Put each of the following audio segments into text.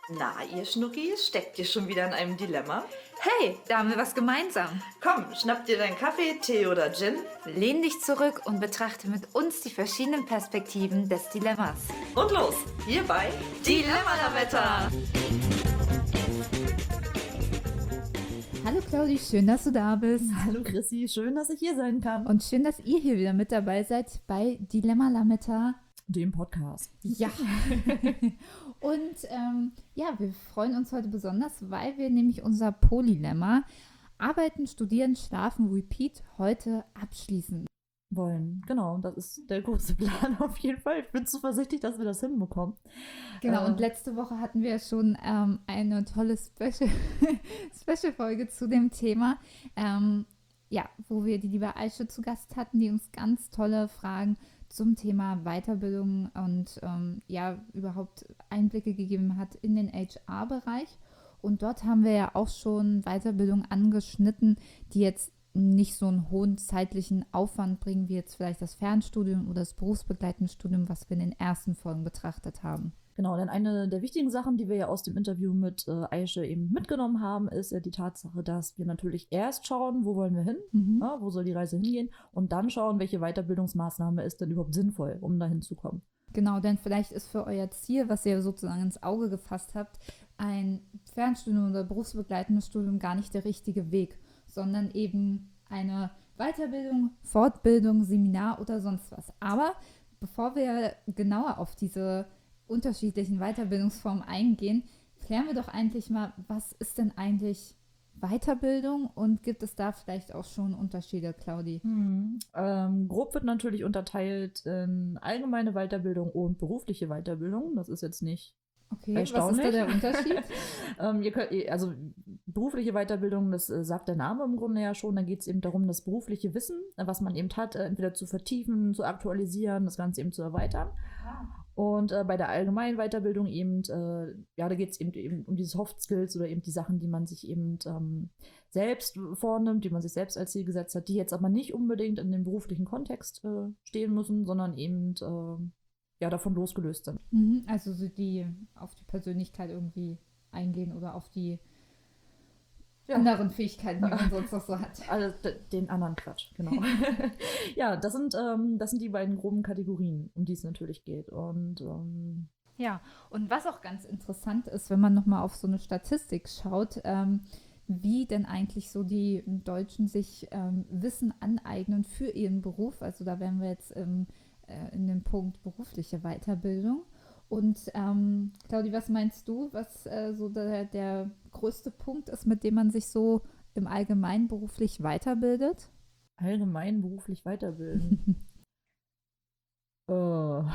Na, ihr Schnuckis, steckt ihr schon wieder in einem Dilemma? Hey, da haben wir was gemeinsam. Komm, schnapp dir deinen Kaffee, Tee oder Gin Lehn dich zurück und betrachte mit uns die verschiedenen Perspektiven des Dilemmas. und los, hier bei Dilemma-Lametta! Hallo Claudi, schön, dass du da bist. Hallo Chrissy, schön, dass ich hier sein kann. Und schön, dass ihr hier wieder mit dabei seid bei Dilemma Lametta. Dem Podcast. Ja. Und wir freuen uns heute besonders, weil wir nämlich unser Polylemma Arbeiten, Studieren, Schlafen, Repeat heute abschließen. Wollen. Genau, das ist der große Plan auf jeden Fall. Ich bin zuversichtlich, dass wir das hinbekommen. Genau, und letzte Woche hatten wir schon eine tolle Special-Folge zu dem Thema, wo wir die liebe Aische zu Gast hatten, die uns ganz tolle Fragen zum Thema Weiterbildung und überhaupt Einblicke gegeben hat in den HR-Bereich. Und dort haben wir ja auch schon Weiterbildung angeschnitten, die jetzt nicht so einen hohen zeitlichen Aufwand bringen, wie jetzt vielleicht das Fernstudium oder das berufsbegleitende Studium, was wir in den ersten Folgen betrachtet haben. Genau, denn eine der wichtigen Sachen, die wir ja aus dem Interview mit Aische eben mitgenommen haben, ist ja die Tatsache, dass wir natürlich erst schauen, wo wollen wir hin, wo soll die Reise hingehen, und dann schauen, welche Weiterbildungsmaßnahme ist denn überhaupt sinnvoll, um dahin zu kommen. Genau, denn vielleicht ist für euer Ziel, was ihr sozusagen ins Auge gefasst habt, ein Fernstudium oder berufsbegleitendes Studium gar nicht der richtige Weg, sondern eben eine Weiterbildung, Fortbildung, Seminar oder sonst was. Aber bevor wir genauer auf diese unterschiedlichen Weiterbildungsformen eingehen, klären wir doch eigentlich mal, was ist denn eigentlich Weiterbildung und gibt es da vielleicht auch schon Unterschiede, Claudi? Grob wird natürlich unterteilt in allgemeine Weiterbildung und berufliche Weiterbildung. Das ist jetzt nicht Okay, was ist erstaunlich. da der Unterschied? Berufliche Weiterbildung, das sagt der Name im Grunde ja schon. Da geht es eben darum, das berufliche Wissen, was man eben hat, entweder zu vertiefen, zu aktualisieren, das Ganze eben zu erweitern. Und bei der allgemeinen Weiterbildung eben, da geht es eben um die Soft Skills oder eben die Sachen, die man sich eben selbst vornimmt, die man sich selbst als Ziel gesetzt hat, die jetzt aber nicht unbedingt in dem beruflichen Kontext stehen müssen, sondern eben davon losgelöst sind. Also so die auf die Persönlichkeit irgendwie eingehen oder auf die anderen Fähigkeiten, die man sonst noch so hat. Also den anderen Quatsch, genau. Ja, das sind die beiden groben Kategorien, um die es natürlich geht. Und Ja, und was auch ganz interessant ist, wenn man nochmal auf so eine Statistik schaut, wie denn eigentlich so die Deutschen sich Wissen aneignen für ihren Beruf. Also da wären wir jetzt in dem Punkt berufliche Weiterbildung. Und Claudi, was meinst du, was so der größte Punkt ist, mit dem man sich so im Allgemeinen beruflich weiterbildet? allgemein beruflich weiterbilden. Oh.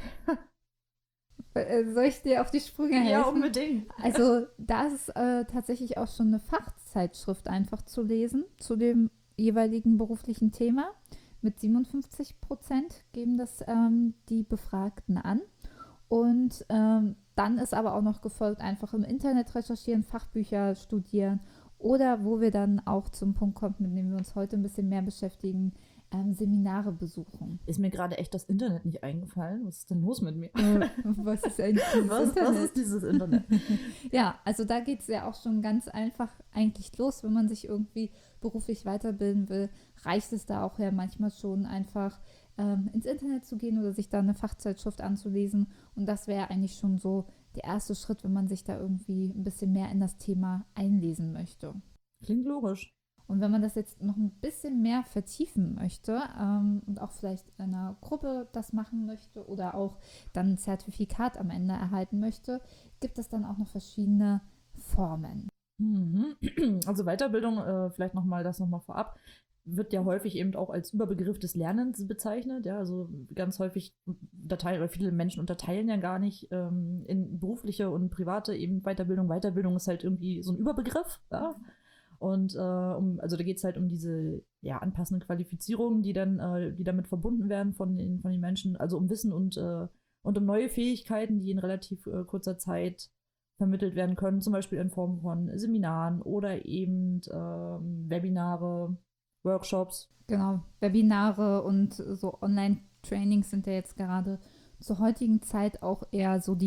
Soll ich dir auf die Sprünge helfen? Ja, unbedingt. Also da ist tatsächlich auch schon eine Fachzeitschrift einfach zu lesen zu dem jeweiligen beruflichen Thema. Mit 57% geben das die Befragten an. Und dann ist aber auch noch gefolgt, einfach im Internet recherchieren, Fachbücher studieren oder wo wir dann auch zum Punkt kommen, mit dem wir uns heute ein bisschen mehr beschäftigen, Seminare besuchen. Ist mir gerade echt das Internet nicht eingefallen? Was ist denn los mit mir? Was ist eigentlich dieses Internet? Was ist dieses Internet? Ja, also da geht es ja auch schon ganz einfach eigentlich los, wenn man sich irgendwie beruflich weiterbilden will, reicht es da auch ja manchmal schon einfach ins Internet zu gehen oder sich da eine Fachzeitschrift anzulesen, und das wäre eigentlich schon so der erste Schritt, wenn man sich da irgendwie ein bisschen mehr in das Thema einlesen möchte. Klingt logisch. Und wenn man das jetzt noch ein bisschen mehr vertiefen möchte und auch vielleicht in einer Gruppe das machen möchte oder auch dann ein Zertifikat am Ende erhalten möchte, gibt es dann auch noch verschiedene Formen. Also Weiterbildung, vielleicht nochmal vorab, wird ja häufig eben auch als Überbegriff des Lernens bezeichnet. Ja, also ganz häufig viele Menschen unterteilen ja gar nicht in berufliche und private eben Weiterbildung. Weiterbildung ist halt irgendwie so ein Überbegriff, ja. Und also da geht es halt um diese anpassenden Qualifizierungen, die damit verbunden werden von den Menschen, also um Wissen und um neue Fähigkeiten, die in relativ kurzer Zeit vermittelt werden können, zum Beispiel in Form von Seminaren oder eben Webinare, Workshops. Genau, Webinare und so Online-Trainings sind ja jetzt gerade zur heutigen Zeit auch eher so die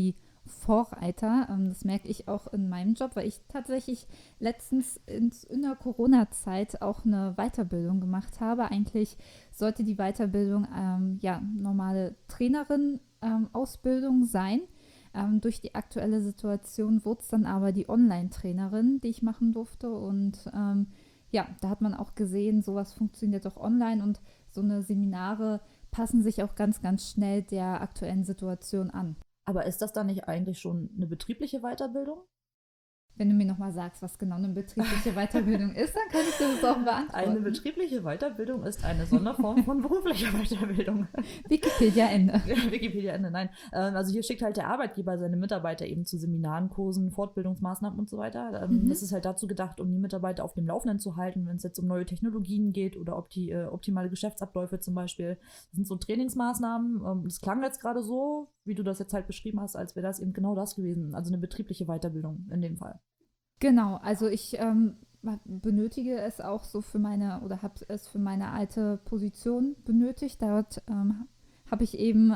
Vorreiter. Das merke ich auch in meinem Job, weil ich tatsächlich letztens in der Corona-Zeit auch eine Weiterbildung gemacht habe. Eigentlich sollte die Weiterbildung normale Trainerin-Ausbildung sein. Durch die aktuelle Situation wurde es dann aber die Online-Trainerin, die ich machen durfte. Und da hat man auch gesehen, sowas funktioniert auch online und so eine Seminare passen sich auch ganz, ganz schnell der aktuellen Situation an. Aber ist das dann nicht eigentlich schon eine betriebliche Weiterbildung? Wenn du mir nochmal sagst, was genau eine betriebliche Weiterbildung ist, dann kann ich dir das auch beantworten. Eine betriebliche Weiterbildung ist eine Sonderform von beruflicher Weiterbildung. Wikipedia Ende. Wikipedia Ende, nein. Also hier schickt halt der Arbeitgeber seine Mitarbeiter eben zu Seminaren, Kursen, Fortbildungsmaßnahmen und so weiter. Das ist halt dazu gedacht, um die Mitarbeiter auf dem Laufenden zu halten, wenn es jetzt um neue Technologien geht oder ob die optimale Geschäftsabläufe zum Beispiel. Das sind so Trainingsmaßnahmen. Das klang jetzt gerade so, wie du das jetzt halt beschrieben hast, als wäre das eben genau das gewesen. Also eine betriebliche Weiterbildung in dem Fall. Genau, also ich benötige es auch so für meine, oder habe es für meine alte Position benötigt. Dort habe ich eben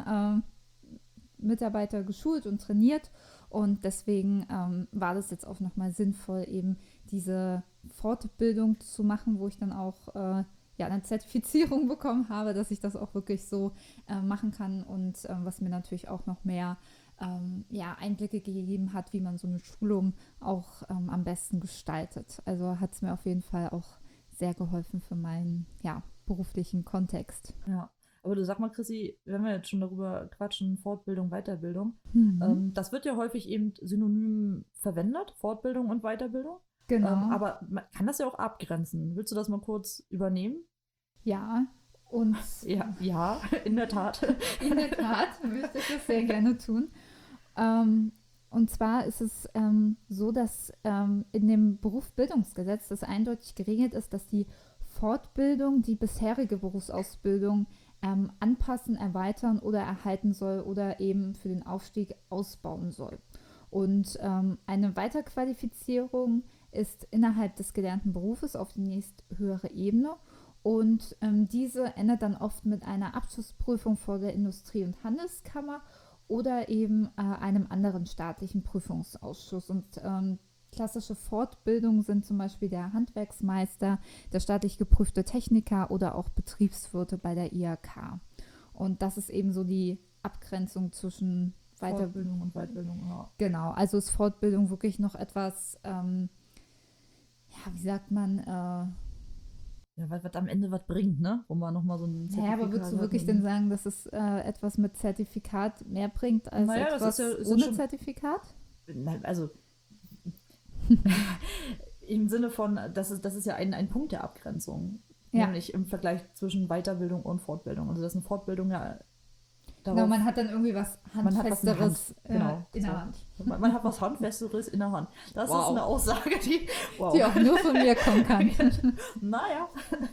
Mitarbeiter geschult und trainiert und deswegen war das jetzt auch nochmal sinnvoll, eben diese Fortbildung zu machen, wo ich dann auch eine Zertifizierung bekommen habe, dass ich das auch wirklich so machen kann und was mir natürlich auch noch mehr Einblicke gegeben hat, wie man so eine Schulung auch am besten gestaltet. Also hat es mir auf jeden Fall auch sehr geholfen für meinen beruflichen Kontext. Ja, aber du sag mal, Chrissy, wenn wir jetzt schon darüber quatschen, Fortbildung, Weiterbildung, das wird ja häufig eben synonym verwendet, Fortbildung und Weiterbildung. Genau. Aber man kann das ja auch abgrenzen. Willst du das mal kurz übernehmen? Ja, und ja, in der Tat. In der Tat möchte ich das sehr gerne tun. Und zwar ist es so, dass in dem Berufsbildungsgesetz das eindeutig geregelt ist, dass die Fortbildung die bisherige Berufsausbildung anpassen, erweitern oder erhalten soll oder eben für den Aufstieg ausbauen soll. Und eine Weiterqualifizierung ist innerhalb des gelernten Berufes auf die nächsthöhere Ebene. Und diese endet dann oft mit einer Abschlussprüfung vor der Industrie- und Handelskammer oder eben einem anderen staatlichen Prüfungsausschuss. Und klassische Fortbildungen sind zum Beispiel der Handwerksmeister, der staatlich geprüfte Techniker oder auch Betriebswirte bei der IHK. Und das ist eben so die Abgrenzung zwischen Fortbildung und Weiterbildung. Ja. Genau, also ist Fortbildung wirklich noch etwas, wie sagt man, was am Ende was bringt, ne? Wo man nochmal so ein Zertifikat aber würdest du wirklich denn sagen, dass es etwas mit Zertifikat mehr bringt als etwas ist ohne schon, Zertifikat? Nein, also im Sinne von, das ist ja ein Punkt der Abgrenzung. Ja. Nämlich im Vergleich zwischen Weiterbildung und Fortbildung. Also das ist eine Fortbildung ja darauf, Genau, man hat dann irgendwie was Handfesteres in der Hand. Man hat was Handfesteres in der Hand. Das ist eine Aussage, die auch nur von mir kommen kann. Naja.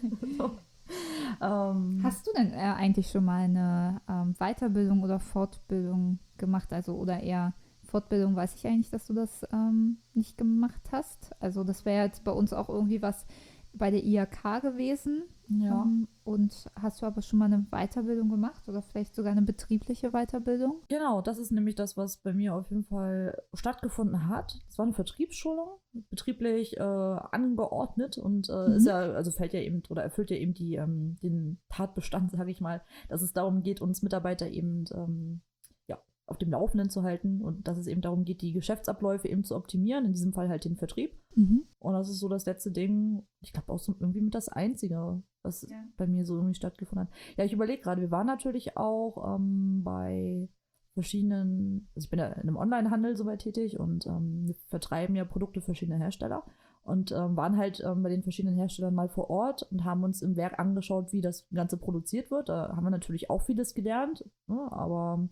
Hast du denn eigentlich schon mal eine Weiterbildung oder Fortbildung gemacht? Also oder eher Fortbildung, weiß ich eigentlich, dass du das nicht gemacht hast. Also das wäre jetzt bei uns auch irgendwie was bei der IHK gewesen. Ja. Und hast du aber schon mal eine Weiterbildung gemacht oder vielleicht sogar eine betriebliche Weiterbildung? Genau, das ist nämlich das, was bei mir auf jeden Fall stattgefunden hat. Es war eine Vertriebsschulung, betrieblich angeordnet und ist ja, also fällt ja eben oder erfüllt ja eben den Tatbestand, sage ich mal, dass es darum geht, uns Mitarbeiter eben auf dem Laufenden zu halten und dass es eben darum geht, die Geschäftsabläufe eben zu optimieren, in diesem Fall halt den Vertrieb. Und das ist so das letzte Ding, ich glaube auch so irgendwie mit das Einzige, was bei mir so irgendwie stattgefunden hat. Ja, ich überlege gerade, wir waren natürlich auch bei verschiedenen, also ich bin ja in einem Onlinehandel soweit tätig und wir vertreiben ja Produkte verschiedener Hersteller und waren halt bei den verschiedenen Herstellern mal vor Ort und haben uns im Werk angeschaut, wie das Ganze produziert wird. Da haben wir natürlich auch vieles gelernt, ne, aber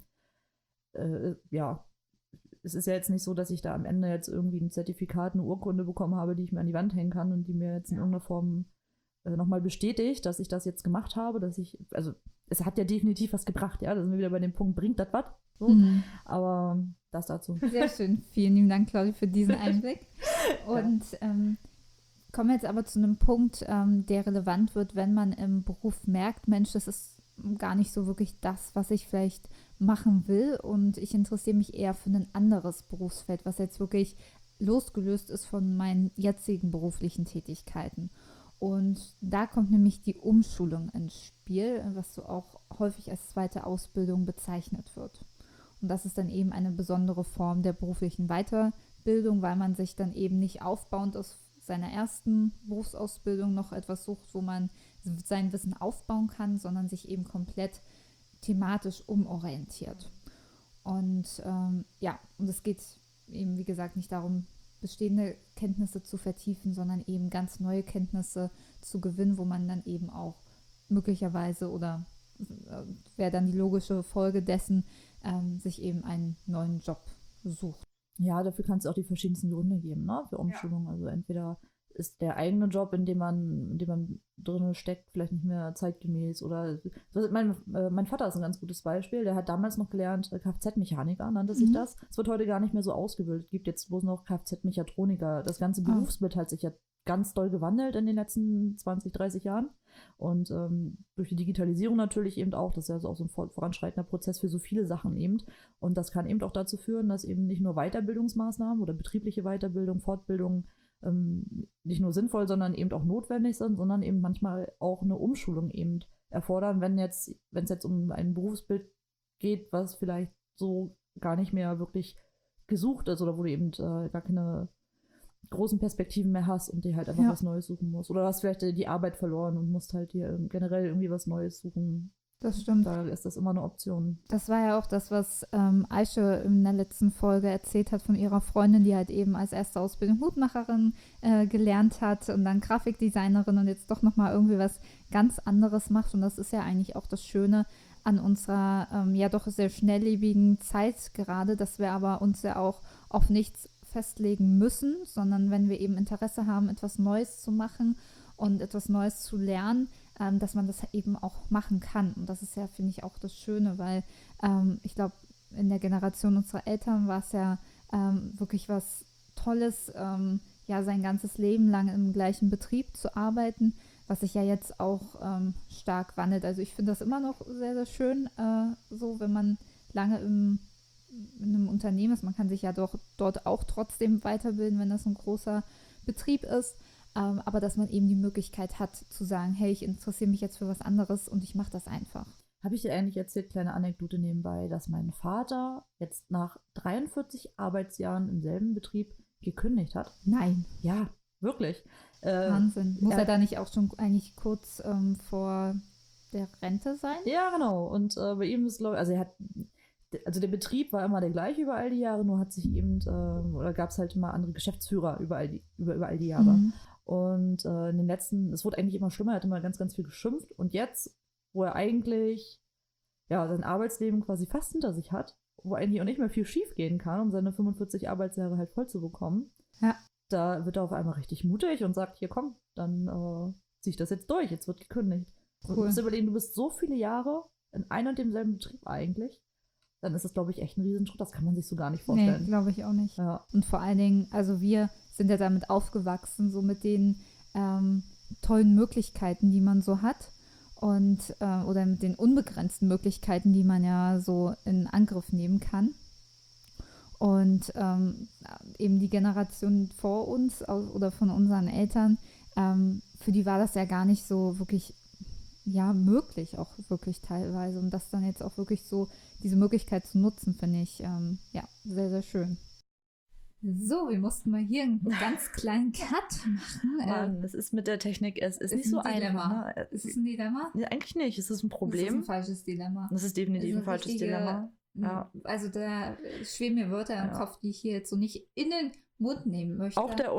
es ist ja jetzt nicht so, dass ich da am Ende jetzt irgendwie ein Zertifikat, eine Urkunde bekommen habe, die ich mir an die Wand hängen kann und die mir jetzt in irgendeiner Form nochmal bestätigt, dass ich das jetzt gemacht habe, also es hat ja definitiv was gebracht, ja, da sind wir wieder bei dem Punkt, bringt das was? So. Aber das dazu. Sehr schön, vielen lieben Dank, Claudia, für diesen Einblick. Und kommen wir jetzt aber zu einem Punkt, der relevant wird, wenn man im Beruf merkt, Mensch, das ist gar nicht so wirklich das, was ich vielleicht machen will und ich interessiere mich eher für ein anderes Berufsfeld, was jetzt wirklich losgelöst ist von meinen jetzigen beruflichen Tätigkeiten. Und da kommt nämlich die Umschulung ins Spiel, was so auch häufig als zweite Ausbildung bezeichnet wird. Und das ist dann eben eine besondere Form der beruflichen Weiterbildung, weil man sich dann eben nicht aufbauend aus seiner ersten Berufsausbildung noch etwas sucht, wo man sein Wissen aufbauen kann, sondern sich eben komplett thematisch umorientiert. Und und es geht eben, wie gesagt, nicht darum, bestehende Kenntnisse zu vertiefen, sondern eben ganz neue Kenntnisse zu gewinnen, wo man dann eben auch möglicherweise oder wäre dann die logische Folge dessen, sich eben einen neuen Job sucht. Ja, dafür kann es auch die verschiedensten Gründe geben, ne? Für Umschulung. Ja. Also entweder ist der eigene Job, in dem man drin steckt, vielleicht nicht mehr zeitgemäß oder mein Vater ist ein ganz gutes Beispiel, der hat damals noch gelernt, Kfz-Mechaniker nannte sich das. Es wird heute gar nicht mehr so ausgebildet. Es gibt jetzt bloß noch Kfz-Mechatroniker. Das ganze Berufsbild hat sich ja ganz doll gewandelt in den letzten 20, 30 Jahren. Und durch die Digitalisierung natürlich eben auch, das ist ja also auch so ein voranschreitender Prozess für so viele Sachen eben. Und das kann eben auch dazu führen, dass eben nicht nur Weiterbildungsmaßnahmen oder betriebliche Weiterbildung, Fortbildung nicht nur sinnvoll, sondern eben auch notwendig sind, sondern eben manchmal auch eine Umschulung eben erfordern, wenn es jetzt um ein Berufsbild geht, was vielleicht so gar nicht mehr wirklich gesucht ist oder wo du eben gar keine großen Perspektiven mehr hast und dir halt einfach was Neues suchen musst. Oder hast vielleicht die Arbeit verloren und musst halt dir generell irgendwie was Neues suchen. Das stimmt. Da ist das immer eine Option. Das war ja auch das, was Aische in der letzten Folge erzählt hat von ihrer Freundin, die halt eben als erste Ausbildung Hutmacherin gelernt hat und dann Grafikdesignerin und jetzt doch nochmal irgendwie was ganz anderes macht. Und das ist ja eigentlich auch das Schöne an unserer ja doch sehr schnelllebigen Zeit gerade, dass wir aber uns ja auch auf nichts festlegen müssen, sondern wenn wir eben Interesse haben, etwas Neues zu machen und etwas Neues zu lernen, dass man das eben auch machen kann. Und das ist ja, finde ich, auch das Schöne, weil ich glaube, in der Generation unserer Eltern war es ja wirklich was Tolles, ja, sein ganzes Leben lang im gleichen Betrieb zu arbeiten, was sich ja jetzt auch stark wandelt. Also ich finde das immer noch sehr, sehr schön, so wenn man lange in einem Unternehmen ist. Man kann sich ja doch dort auch trotzdem weiterbilden, wenn das ein großer Betrieb ist. Aber dass man eben die Möglichkeit hat zu sagen, hey, ich interessiere mich jetzt für was anderes und ich mache das einfach. Habe ich dir eigentlich erzählt, kleine Anekdote nebenbei, dass mein Vater jetzt nach 43 Arbeitsjahren im selben Betrieb gekündigt hat? Nein. Ja, wirklich. Wahnsinn. Muss er da nicht auch schon eigentlich kurz vor der Rente sein? Ja, genau. Und bei ihm ist, glaube ich, also der Betrieb war immer der gleiche über all die Jahre, nur hat sich eben, oder gab es halt immer andere Geschäftsführer über all die Jahre. Mhm. Und in den letzten, es wurde eigentlich immer schlimmer, er hat immer ganz, ganz viel geschimpft. Und jetzt, wo er eigentlich ja sein Arbeitsleben quasi fast hinter sich hat, wo eigentlich auch nicht mehr viel schief gehen kann, um seine 45 Arbeitsjahre halt voll zu bekommen, da wird er auf einmal richtig mutig und sagt, hier komm, dann zieh ich das jetzt durch, jetzt wird gekündigt. Cool. Du musst überlegen, du bist so viele Jahre in einem und demselben Betrieb eigentlich, dann ist das, glaube ich, echt ein Riesenschritt. Das kann man sich so gar nicht vorstellen. Nee, glaube ich auch nicht. Ja. Und vor allen Dingen, also wir sind ja damit aufgewachsen, so mit den tollen Möglichkeiten, die man so hat und oder mit den unbegrenzten Möglichkeiten, die man ja so in Angriff nehmen kann. Und eben die Generation vor uns oder von unseren Eltern, für die war das ja gar nicht so wirklich möglich, auch wirklich teilweise. Und das dann jetzt auch wirklich so, diese Möglichkeit zu nutzen, finde ich sehr, sehr schön. So, wir mussten mal hier einen ganz kleinen Cut machen. Mann, es ist mit der Technik, es ist nicht so einfach. Ne? Ist es ein Dilemma? Nee, eigentlich nicht, es ist ein Problem. Das ist ein falsches Dilemma. Das ist definitiv ein falsches Dilemma. Ja. Also da schweben mir Wörter im Kopf, die ich hier jetzt so nicht in den Mund nehmen möchte. Auch der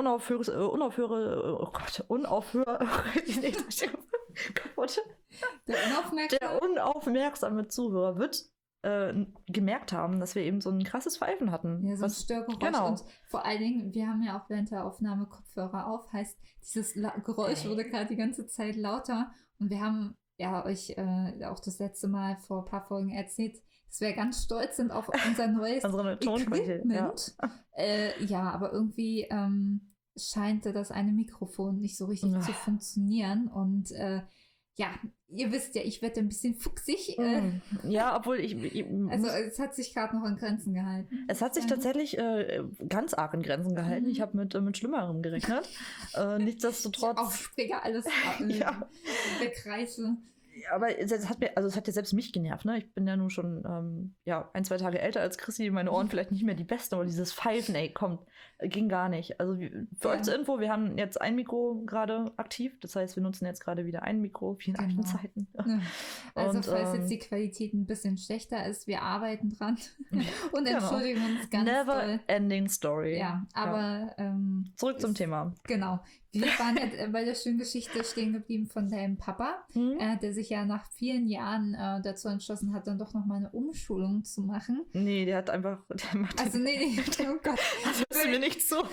der unaufmerksame Zuhörer wird gemerkt haben, dass wir eben so ein krasses Pfeifen hatten. Ja, so ein Störgeräusch. Genau. Und vor allen Dingen, wir haben ja auch während der Aufnahme Kopfhörer auf, heißt, dieses Geräusch wurde gerade die ganze Zeit lauter. Und wir haben euch auch das letzte Mal vor ein paar Folgen erzählt, dass wir ganz stolz sind auf unser neues Equipment. Aber irgendwie scheint das eine Mikrofon nicht so richtig zu funktionieren. Und ja, ihr wisst ja, ich werde ein bisschen fuchsig. Ja, obwohl Also es hat sich gerade noch in Grenzen gehalten. es hat sich tatsächlich ganz arg in Grenzen gehalten. Ich habe mit Schlimmerem gerechnet. Nichtsdestotrotz. Aufsprecher, alles Ja. wegreiße. Aber es hat ja selbst mich genervt, ne? Ich bin ja nun schon 1-2 Tage älter als Chrissy, meine Ohren vielleicht nicht mehr die besten, aber dieses Pfeifen, ey, kommt, ging gar nicht. Also für euch zur Info, wir haben jetzt ein Mikro gerade aktiv, das heißt, wir nutzen jetzt gerade wieder ein Mikro, wie in alten Zeiten. Ja. Also Und, falls jetzt die Qualität ein bisschen schlechter ist, wir arbeiten dran und Genau. entschuldigen uns ganz Never doll. ending story. Ja, aber Zurück zum Thema. genau. Wir waren ja bei der schönen Geschichte stehen geblieben von deinem Papa, der sich ja nach vielen Jahren dazu entschlossen hat, dann doch nochmal eine Umschulung zu machen. Nee, der macht Also nee, oh Gott. das ist mir nicht so.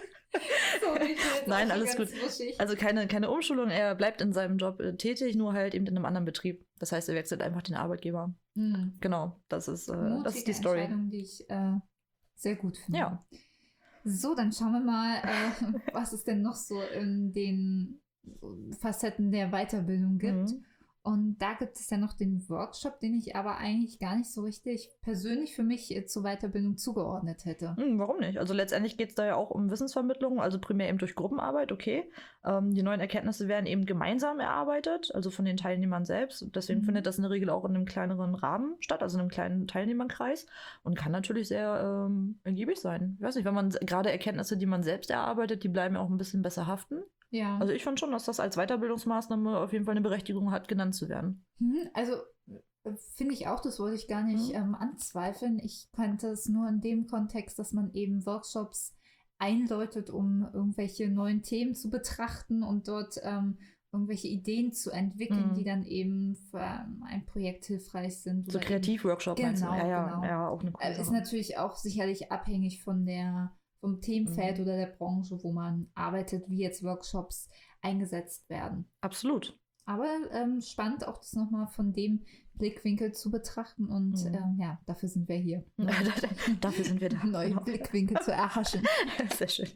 Sorry, ich bin jetzt Nein, auch alles ganz gut. wuschig. Also keine Umschulung, er bleibt in seinem Job tätig, nur halt eben in einem anderen Betrieb. Das heißt, er wechselt einfach den Arbeitgeber. Genau, das ist die Mutige Story. Entscheidung, die ich sehr gut finde. Ja. So, dann schauen wir mal, was es denn noch so in den Facetten der Weiterbildung gibt. Und da gibt es ja noch den Workshop, den ich aber eigentlich gar nicht so richtig persönlich für mich zur Weiterbildung zugeordnet hätte. Warum nicht? Also letztendlich geht es da ja auch um Wissensvermittlung, also primär eben durch Gruppenarbeit, okay. Die neuen Erkenntnisse werden eben gemeinsam erarbeitet, also von den Teilnehmern selbst. Deswegen findet das in der Regel auch in einem kleineren Rahmen statt, also in einem kleinen Teilnehmerkreis und kann natürlich sehr ergiebig sein. Ich weiß nicht, wenn man gerade Erkenntnisse, die man selbst erarbeitet, die bleiben ja auch ein bisschen besser haften. Ja. Also ich fand schon, dass das als Weiterbildungsmaßnahme auf jeden Fall eine Berechtigung hat, genannt zu werden. Also finde ich auch, das wollte ich gar nicht anzweifeln. Ich kannte es nur in dem Kontext, dass man eben Workshops einläutet, um irgendwelche neuen Themen zu betrachten und dort irgendwelche Ideen zu entwickeln, die dann eben für ein Projekt hilfreich sind. So Kreativworkshop meinst du? Genau, Ja, genau. ja, auch eine coole Ist Sache. natürlich auch sicherlich abhängig vom Themenfeld oder der Branche, wo man arbeitet, wie jetzt Workshops eingesetzt werden. Absolut. Aber spannend auch das nochmal von dem Blickwinkel zu betrachten und ja, dafür sind wir hier. Dafür sind wir da. Neue Genau. Blickwinkel zu erhaschen. Sehr schön.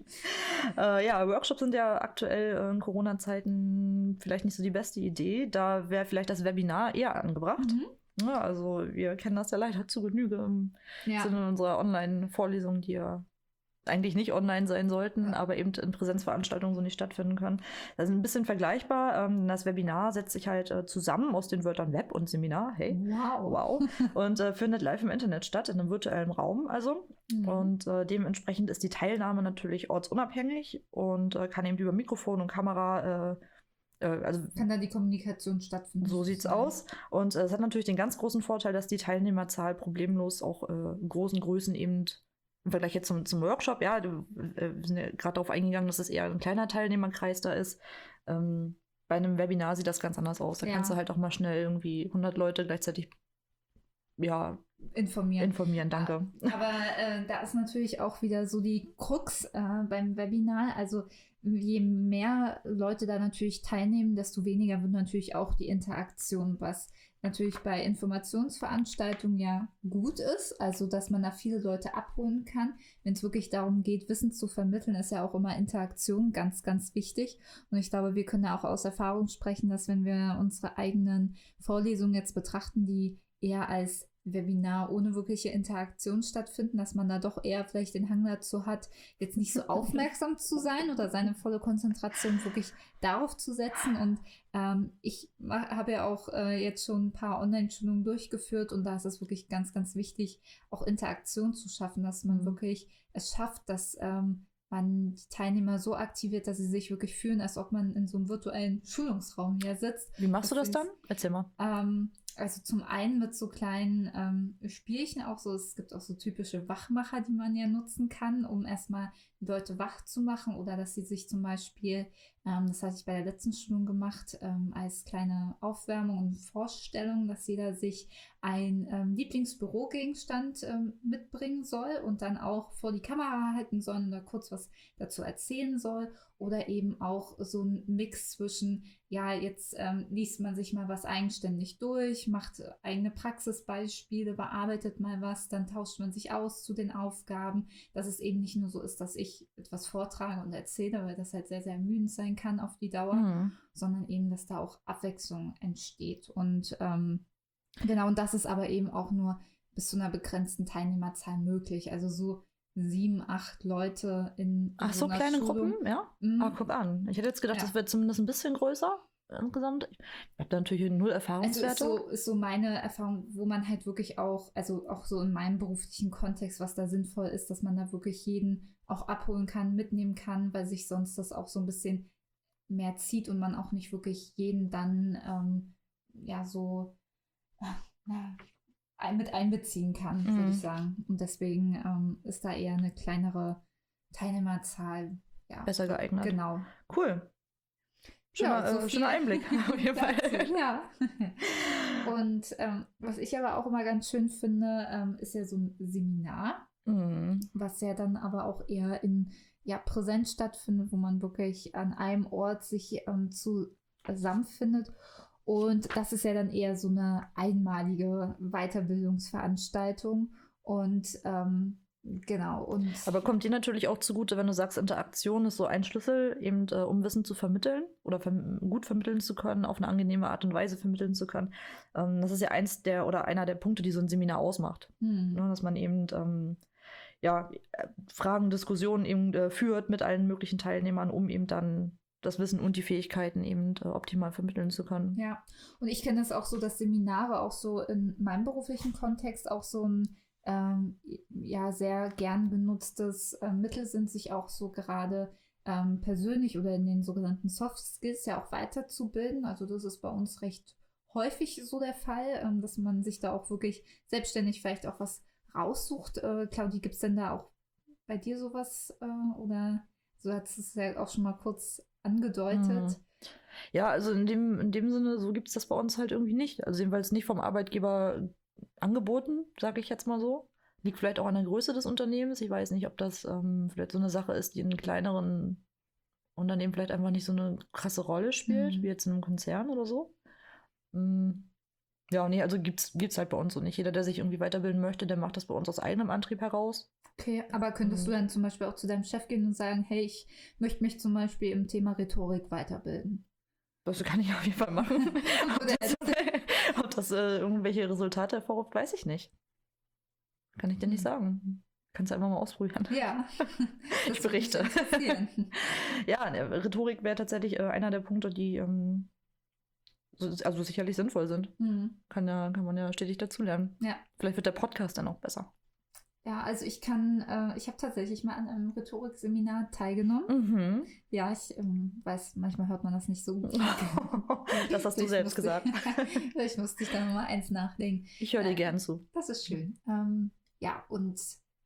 Ja, Workshops sind ja aktuell in Corona-Zeiten vielleicht nicht so die beste Idee. Da wäre vielleicht das Webinar eher angebracht. Ja, also wir kennen das ja leider zu Genüge im Sinne unserer Online-Vorlesungen, die ja eigentlich nicht online sein sollten, aber eben in Präsenzveranstaltungen so nicht stattfinden können. Das ist ein bisschen vergleichbar. Das Webinar setzt sich halt zusammen aus den Wörtern Web und Seminar. Hey, wow. Und findet live im Internet statt, in einem virtuellen Raum also. Und dementsprechend ist die Teilnahme natürlich ortsunabhängig und kann eben über Mikrofon und Kamera also kann da die Kommunikation stattfinden. So sieht's aus. Und es hat natürlich den ganz großen Vorteil, dass die Teilnehmerzahl problemlos auch großen Größen eben im Vergleich jetzt zum Workshop, ja, wir sind ja gerade darauf eingegangen, dass es eher ein kleiner Teilnehmerkreis da ist. Bei einem Webinar sieht das ganz anders aus. Da kannst du halt auch mal schnell irgendwie 100 Leute gleichzeitig informieren, danke. Aber da ist natürlich auch wieder so die Krux beim Webinar. Also je mehr Leute da natürlich teilnehmen, desto weniger wird natürlich auch die Interaktion, was natürlich bei Informationsveranstaltungen ja gut ist, also dass man da viele Leute abholen kann. Wenn es wirklich darum geht, Wissen zu vermitteln, ist ja auch immer Interaktion ganz, ganz wichtig. Und ich glaube, wir können ja auch aus Erfahrung sprechen, dass wenn wir unsere eigenen Vorlesungen jetzt betrachten, die eher als Webinar ohne wirkliche Interaktion stattfinden, dass man da doch eher vielleicht den Hang dazu hat, jetzt nicht so aufmerksam zu sein oder seine volle Konzentration wirklich darauf zu setzen. Und ich habe ja auch jetzt schon ein paar Online-Schulungen durchgeführt und da ist es wirklich ganz, ganz wichtig, auch Interaktion zu schaffen, dass man wirklich es schafft, dass man die Teilnehmer so aktiviert, dass sie sich wirklich fühlen, als ob man in so einem virtuellen Schulungsraum hier sitzt. Wie machst du das dann? Erzähl mal. Also zum einen mit so kleinen Spielchen auch so, es gibt auch so typische Wachmacher, die man ja nutzen kann, um erstmal die Leute wach zu machen oder dass sie sich zum Beispiel, das hatte ich bei der letzten Schulung gemacht, als kleine Aufwärmung und Vorstellung, dass jeder sich ein Lieblingsbürogegenstand mitbringen soll und dann auch vor die Kamera halten soll oder kurz was dazu erzählen soll oder eben auch so ein Mix zwischen ja, jetzt liest man sich mal was eigenständig durch, macht eigene Praxisbeispiele, bearbeitet mal was, dann tauscht man sich aus zu den Aufgaben, dass es eben nicht nur so ist, dass ich etwas vortrage und erzähle, weil das halt sehr, sehr ermüdend sein kann auf die Dauer, sondern eben, dass da auch Abwechslung entsteht. Und genau, und das ist aber eben auch nur bis zu einer begrenzten Teilnehmerzahl möglich. Also so 7, 8 Leute in Ach, so so einer kleine Schulung. Gruppen, ja? Mhm. Ah, guck an. Ich hätte jetzt gedacht, Ja. das wäre zumindest ein bisschen größer insgesamt. Ich habe da natürlich null Also Erfahrungswerte. ist so meine Erfahrung, wo man halt wirklich auch, also auch so in meinem beruflichen Kontext, was da sinnvoll ist, dass man da wirklich jeden auch abholen kann, mitnehmen kann, weil sich sonst das auch so ein bisschen mehr zieht und man auch nicht wirklich jeden dann ja so mit einbeziehen kann, würde ich sagen. Und deswegen ist da eher eine kleinere Teilnehmerzahl ja, Besser geeignet. Genau. Cool. Schöner, so viel schöner Einblick auf jeden Fall. dazu, ja. Und was ich aber auch immer ganz schön finde, ist ja so ein Seminar, was ja dann aber auch eher in Präsenz stattfindet, wo man wirklich an einem Ort sich zusammenfindet. Und das ist ja dann eher so eine einmalige Weiterbildungsveranstaltung. Und genau. Und Aber kommt dir natürlich auch zugute, wenn du sagst, Interaktion ist so ein Schlüssel, eben um Wissen zu vermitteln oder gut vermitteln zu können, auf eine angenehme Art und Weise vermitteln zu können. Das ist ja einer der Punkte, die so ein Seminar ausmacht. Ne, dass man eben Fragen, Diskussionen eben führt mit allen möglichen Teilnehmern, um eben dann das Wissen und die Fähigkeiten eben optimal vermitteln zu können. Ja, und ich kenne das auch so, dass Seminare auch so in meinem beruflichen Kontext auch so ein sehr gern genutztes Mittel sind, sich auch so gerade persönlich oder in den sogenannten Soft Skills ja auch weiterzubilden. Also das ist bei uns recht häufig so der Fall, dass man sich da auch wirklich selbstständig vielleicht auch was raussucht. Claudi, gibt es denn da auch bei dir sowas oder so hat es ja auch schon mal kurz angedeutet? Ja, also in dem Sinne, so gibt es das bei uns halt irgendwie nicht. Also jedenfalls nicht vom Arbeitgeber angeboten, sage ich jetzt mal so. Liegt vielleicht auch an der Größe des Unternehmens. Ich weiß nicht, ob das vielleicht so eine Sache ist, die in kleineren Unternehmen vielleicht einfach nicht so eine krasse Rolle spielt, wie jetzt in einem Konzern oder so. Ja, nee, also gibt's halt bei uns so nicht. Jeder, der sich irgendwie weiterbilden möchte, der macht das bei uns aus eigenem Antrieb heraus. Okay, aber könntest du dann zum Beispiel auch zu deinem Chef gehen und sagen, hey, ich möchte mich zum Beispiel im Thema Rhetorik weiterbilden? Das kann ich auf jeden Fall machen. Ob das irgendwelche Resultate hervorruft, weiß ich nicht. Kann ich dir nicht sagen. Kannst du einfach mal ausprobieren. Ja, ich berichte. Ja, Rhetorik wäre tatsächlich einer der Punkte, die also sicherlich sinnvoll sind. Kann man ja stetig dazulernen. Ja. Vielleicht wird der Podcast dann auch besser. Ja, also ich habe tatsächlich mal an einem Rhetorikseminar teilgenommen. Ja, ich weiß, manchmal hört man das nicht so gut. Das hast du selbst gesagt. Vielleicht musste ich da nochmal eins nachdenken. Ich höre dir gern zu. Das ist schön. Ja, und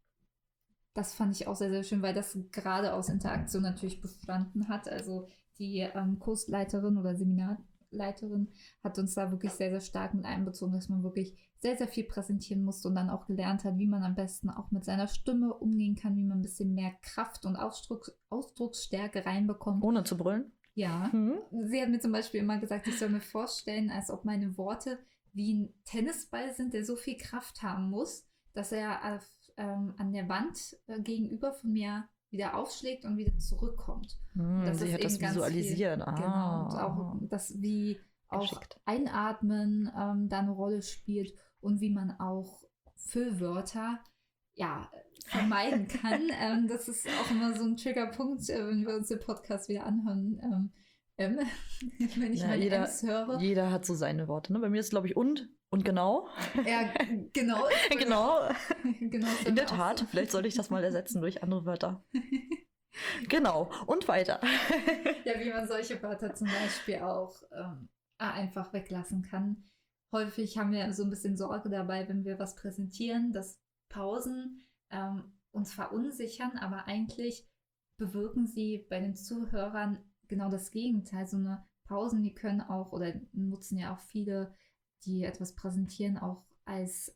das fand ich auch sehr, sehr schön, weil das gerade aus Interaktion natürlich bestanden hat. Also die Kursleiterin oder Seminarleiterin hat uns da wirklich sehr, sehr stark mit einbezogen, dass man wirklich sehr, sehr viel präsentieren musste und dann auch gelernt hat, wie man am besten auch mit seiner Stimme umgehen kann, wie man ein bisschen mehr Kraft und Ausdrucksstärke reinbekommt. Ohne zu brüllen? Ja. Sie hat mir zum Beispiel immer gesagt, ich soll mir vorstellen, als ob meine Worte wie ein Tennisball sind, der so viel Kraft haben muss, dass er an der Wand gegenüber von mir wieder aufschlägt und wieder zurückkommt. Sie hat das visualisiert. Genau. Und auch das, wie auch Einatmen da eine Rolle spielt und wie man auch Füllwörter vermeiden kann. Das ist auch immer so ein Triggerpunkt, wenn wir uns den Podcast wieder anhören. Wenn ich meine Ems höre. Jeder hat so seine Worte. Ne? Bei mir ist es, glaube ich, und genau. Ja, genau. genau. Genau. In der Tat. So. Vielleicht sollte ich das mal ersetzen durch andere Wörter. Genau. Und weiter. Ja, wie man solche Wörter zum Beispiel auch einfach weglassen kann. Häufig haben wir so ein bisschen Sorge dabei, wenn wir was präsentieren, dass Pausen uns verunsichern, aber eigentlich bewirken sie bei den Zuhörern genau das Gegenteil. So eine Pausen, die können auch oder nutzen ja auch viele, die etwas präsentieren, auch als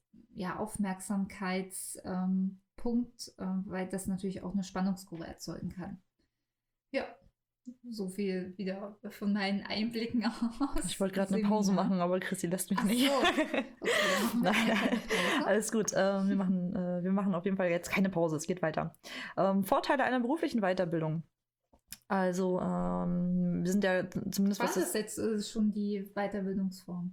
Aufmerksamkeitspunkt, weil das natürlich auch eine Spannungskurve erzeugen kann. Ja, So viel wieder von meinen Einblicken aus. Ich wollte gerade eine Pause machen, aber Chrissy lässt mich nicht. So. Okay, dann machen wir Nein, einfach eine Pause. alles gut. Wir machen auf jeden Fall jetzt keine Pause, es geht weiter. Vorteile einer beruflichen Weiterbildung. Also, wir sind ja zumindest Was ist jetzt schon die Weiterbildungsform?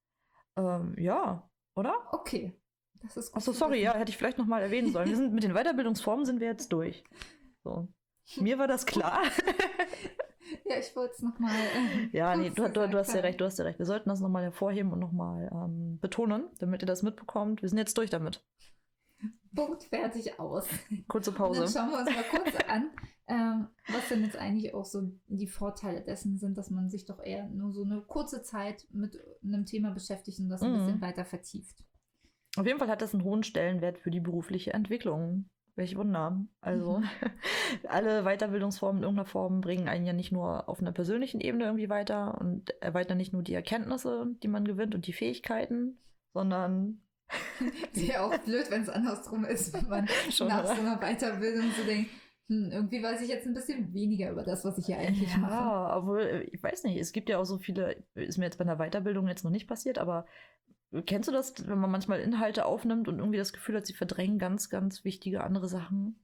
Ja, oder? Okay. Das ist gut. Achso, zu sorry, wissen. ja, hätte ich vielleicht nochmal erwähnen sollen. Wir sind mit den Weiterbildungsformen sind wir jetzt durch. So. Mir war das klar. Ja, ich wollte es nochmal. Ja, nee, du hast ja recht, du hast ja recht. Wir sollten das nochmal hervorheben und nochmal betonen, damit ihr das mitbekommt. Wir sind jetzt durch damit. Punkt, fertig, aus. Kurze Und Pause. dann schauen wir uns mal kurz an, was denn jetzt eigentlich auch so die Vorteile dessen sind, dass man sich doch eher nur so eine kurze Zeit mit einem Thema beschäftigt und das ein bisschen weiter vertieft. Auf jeden Fall hat das einen hohen Stellenwert für die berufliche Entwicklung. Welch Wunder. Also, alle Weiterbildungsformen in irgendeiner Form bringen einen ja nicht nur auf einer persönlichen Ebene irgendwie weiter und erweitern nicht nur die Erkenntnisse, die man gewinnt und die Fähigkeiten, sondern Wäre auch blöd, wenn es andersrum ist, wenn man Schon, nach oder? so einer Weiterbildung so denkt, irgendwie weiß ich jetzt ein bisschen weniger über das, was ich hier eigentlich mache. ja, obwohl, ich weiß nicht, es gibt ja auch so viele, ist mir jetzt bei einer Weiterbildung jetzt noch nicht passiert, aber kennst du das, wenn man manchmal Inhalte aufnimmt und irgendwie das Gefühl hat, sie verdrängen ganz, ganz wichtige andere Sachen?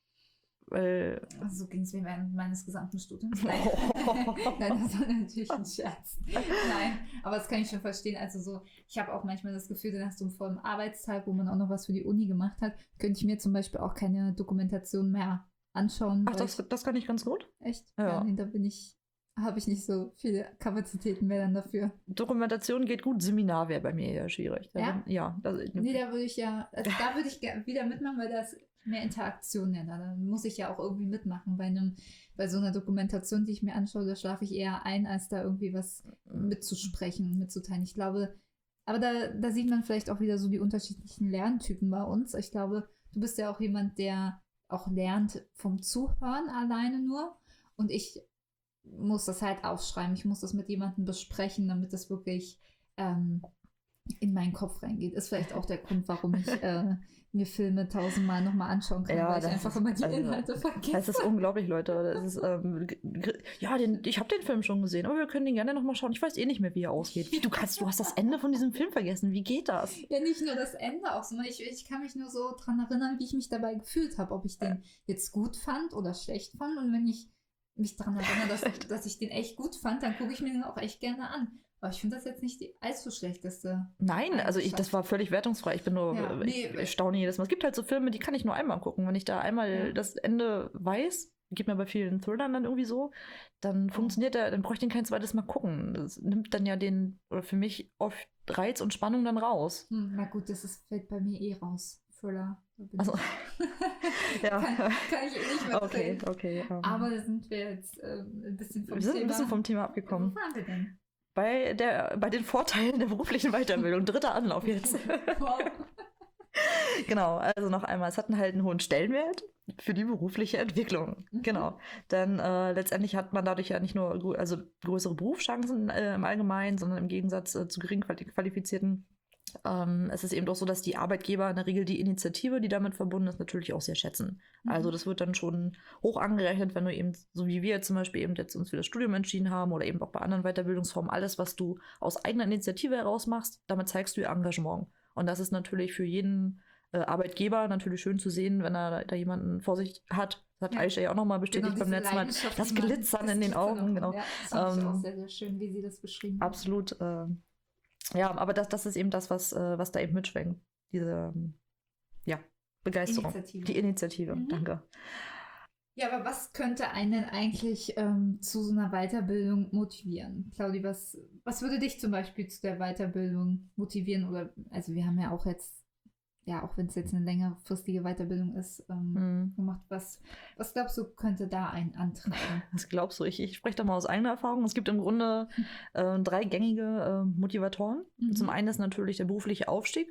Weil, Also so ging es mir während meines gesamten Studiums. Nein. Nein, das war natürlich ein Scherz. Nein, aber das kann ich schon verstehen. Also so, ich habe auch manchmal das Gefühl, nach so einem vollen Arbeitstag, wo man auch noch was für die Uni gemacht hat, könnte ich mir zum Beispiel auch keine Dokumentation mehr anschauen. ach, weil das kann ich ganz gut. echt? Ja. Nee, da habe ich nicht so viele Kapazitäten mehr dann dafür. Dokumentation geht gut, Seminar wäre bei mir eher schwierig. Ja, Nee, da würde ich wieder mitmachen, weil da ist mehr Interaktion ja da. Da muss ich ja auch irgendwie mitmachen. Bei so einer Dokumentation, die ich mir anschaue, da schlafe ich eher ein, als da irgendwie was mitzusprechen und mitzuteilen. Ich glaube, aber da sieht man vielleicht auch wieder so die unterschiedlichen Lerntypen bei uns. Ich glaube, du bist ja auch jemand, der auch lernt vom Zuhören alleine nur. Und ich muss das halt aufschreiben. Ich muss das mit jemandem besprechen, damit das wirklich in meinen Kopf reingeht. Ist vielleicht auch der Grund, warum ich mir Filme 1000-mal nochmal anschauen kann, Ja, weil ich das einfach ist- immer die also, Inhalte vergesse. Das ist unglaublich, Leute. Das ist, ja, ich habe den Film schon gesehen, aber wir können den gerne nochmal schauen. Ich weiß eh nicht mehr, wie er ausgeht. Wie, du hast das Ende von diesem Film vergessen. Wie geht das? Ja, nicht nur das Ende auch, sondern ich kann mich nur so dran erinnern, wie ich mich dabei gefühlt habe, ob ich den jetzt gut fand oder schlecht fand. Und wenn ich mich daran erinnere, dass ich den echt gut fand, dann gucke ich mir den auch echt gerne an. Aber ich finde das jetzt nicht die allzu schlechteste. Nein, also das war völlig wertungsfrei. Ich bin nur, Ja, ich staune jedes Mal. Es gibt halt so Filme, die kann ich nur einmal gucken. Wenn ich da einmal das Ende weiß, geht mir bei vielen Thrillern dann irgendwie so, dann funktioniert der, dann brauche ich den kein zweites Mal gucken. Das nimmt dann ja oder für mich oft Reiz und Spannung dann raus. Na gut, fällt bei mir eh raus. Thriller. Da bin Also, ich- ja. kann ich eh nicht mehr Okay, drehen. okay. Aber da sind wir jetzt ein bisschen vom wir sind Thema. ein bisschen vom Thema abgekommen. Wo waren wir denn? Bei den Vorteilen der beruflichen Weiterbildung. Dritter Anlauf jetzt. Wow. Genau, also noch einmal, es hat halt einen hohen Stellenwert für die berufliche Entwicklung. Genau. Denn letztendlich hat man dadurch ja nicht nur größere Berufschancen im Allgemeinen, sondern im Gegensatz zu gering qualifizierten. Es ist eben doch so, dass die Arbeitgeber in der Regel die Initiative, die damit verbunden ist, natürlich auch sehr schätzen. Also das wird dann schon hoch angerechnet, wenn du eben, so wie wir zum Beispiel eben jetzt uns für das Studium entschieden haben oder eben auch bei anderen Weiterbildungsformen, alles, was du aus eigener Initiative heraus machst, damit zeigst du ihr Engagement. Und das ist natürlich für jeden Arbeitgeber natürlich schön zu sehen, wenn er da jemanden vor sich hat. Das hat Aisha ja auch nochmal bestätigt beim letzten Mal. Das Glitzern in den Augen, genau. Ja, das fand ich auch sehr, sehr schön, wie sie das beschrieben hat. Absolut. Ja, aber das ist eben das, was da eben mitschwingt. Diese Begeisterung. Initiative. Die Initiative, danke. Ja, aber was könnte einen denn eigentlich zu so einer Weiterbildung motivieren? Claudi, was würde dich zum Beispiel zu der Weiterbildung motivieren? Oder, also wir haben ja auch jetzt, auch wenn es jetzt eine längerfristige Weiterbildung ist, gemacht. Was glaubst du, könnte da einen antreiben? Was glaubst du? Ich spreche da mal aus eigener Erfahrung. Es gibt im Grunde 3 gängige Motivatoren. Zum einen ist natürlich der berufliche Aufstieg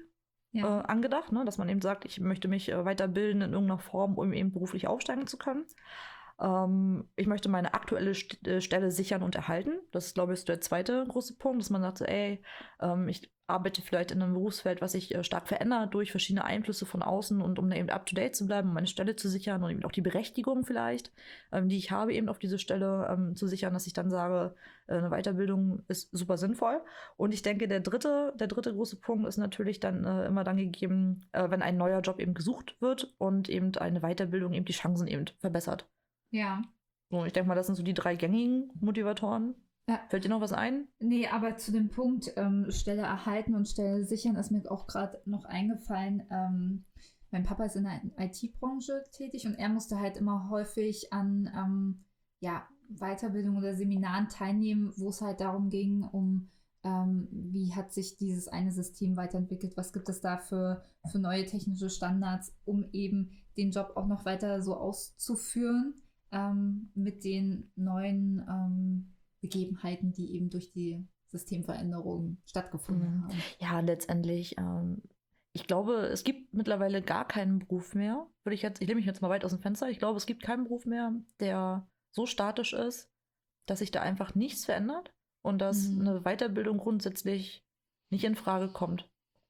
angedacht, ne? Dass man eben sagt, ich möchte mich weiterbilden in irgendeiner Form, um eben beruflich aufsteigen zu können. Ich möchte meine aktuelle Stelle sichern und erhalten. Das ist, glaube ich, der zweite große Punkt, dass man sagt, so, ey, ich arbeite vielleicht in einem Berufsfeld, was sich stark verändert durch verschiedene Einflüsse von außen und um da eben up-to-date zu bleiben, um meine Stelle zu sichern und eben auch die Berechtigung vielleicht, die ich habe, eben auf diese Stelle zu sichern, dass ich dann sage, eine Weiterbildung ist super sinnvoll. Und ich denke, der dritte große Punkt ist natürlich dann immer dann gegeben, wenn ein neuer Job eben gesucht wird und eben eine Weiterbildung eben die Chancen eben verbessert. Ja. So, ich denke mal, das sind so die 3 gängigen Motivatoren. Ja. Fällt dir noch was ein? Nee, aber zu dem Punkt Stelle erhalten und Stelle sichern ist mir auch gerade noch eingefallen. Mein Papa ist in der IT-Branche tätig und er musste halt immer häufig an Weiterbildung oder Seminaren teilnehmen, wo es halt darum ging, wie hat sich dieses eine System weiterentwickelt, was gibt es da für neue technische Standards, um eben den Job auch noch weiter so auszuführen mit den neuen Begebenheiten, die eben durch die Systemveränderungen stattgefunden haben. Ja, letztendlich, ich glaube, es gibt mittlerweile gar keinen Beruf mehr. Ich lehne mich jetzt mal weit aus dem Fenster, ich glaube, es gibt keinen Beruf mehr, der so statisch ist, dass sich da einfach nichts verändert und dass eine Weiterbildung grundsätzlich nicht in Frage kommt.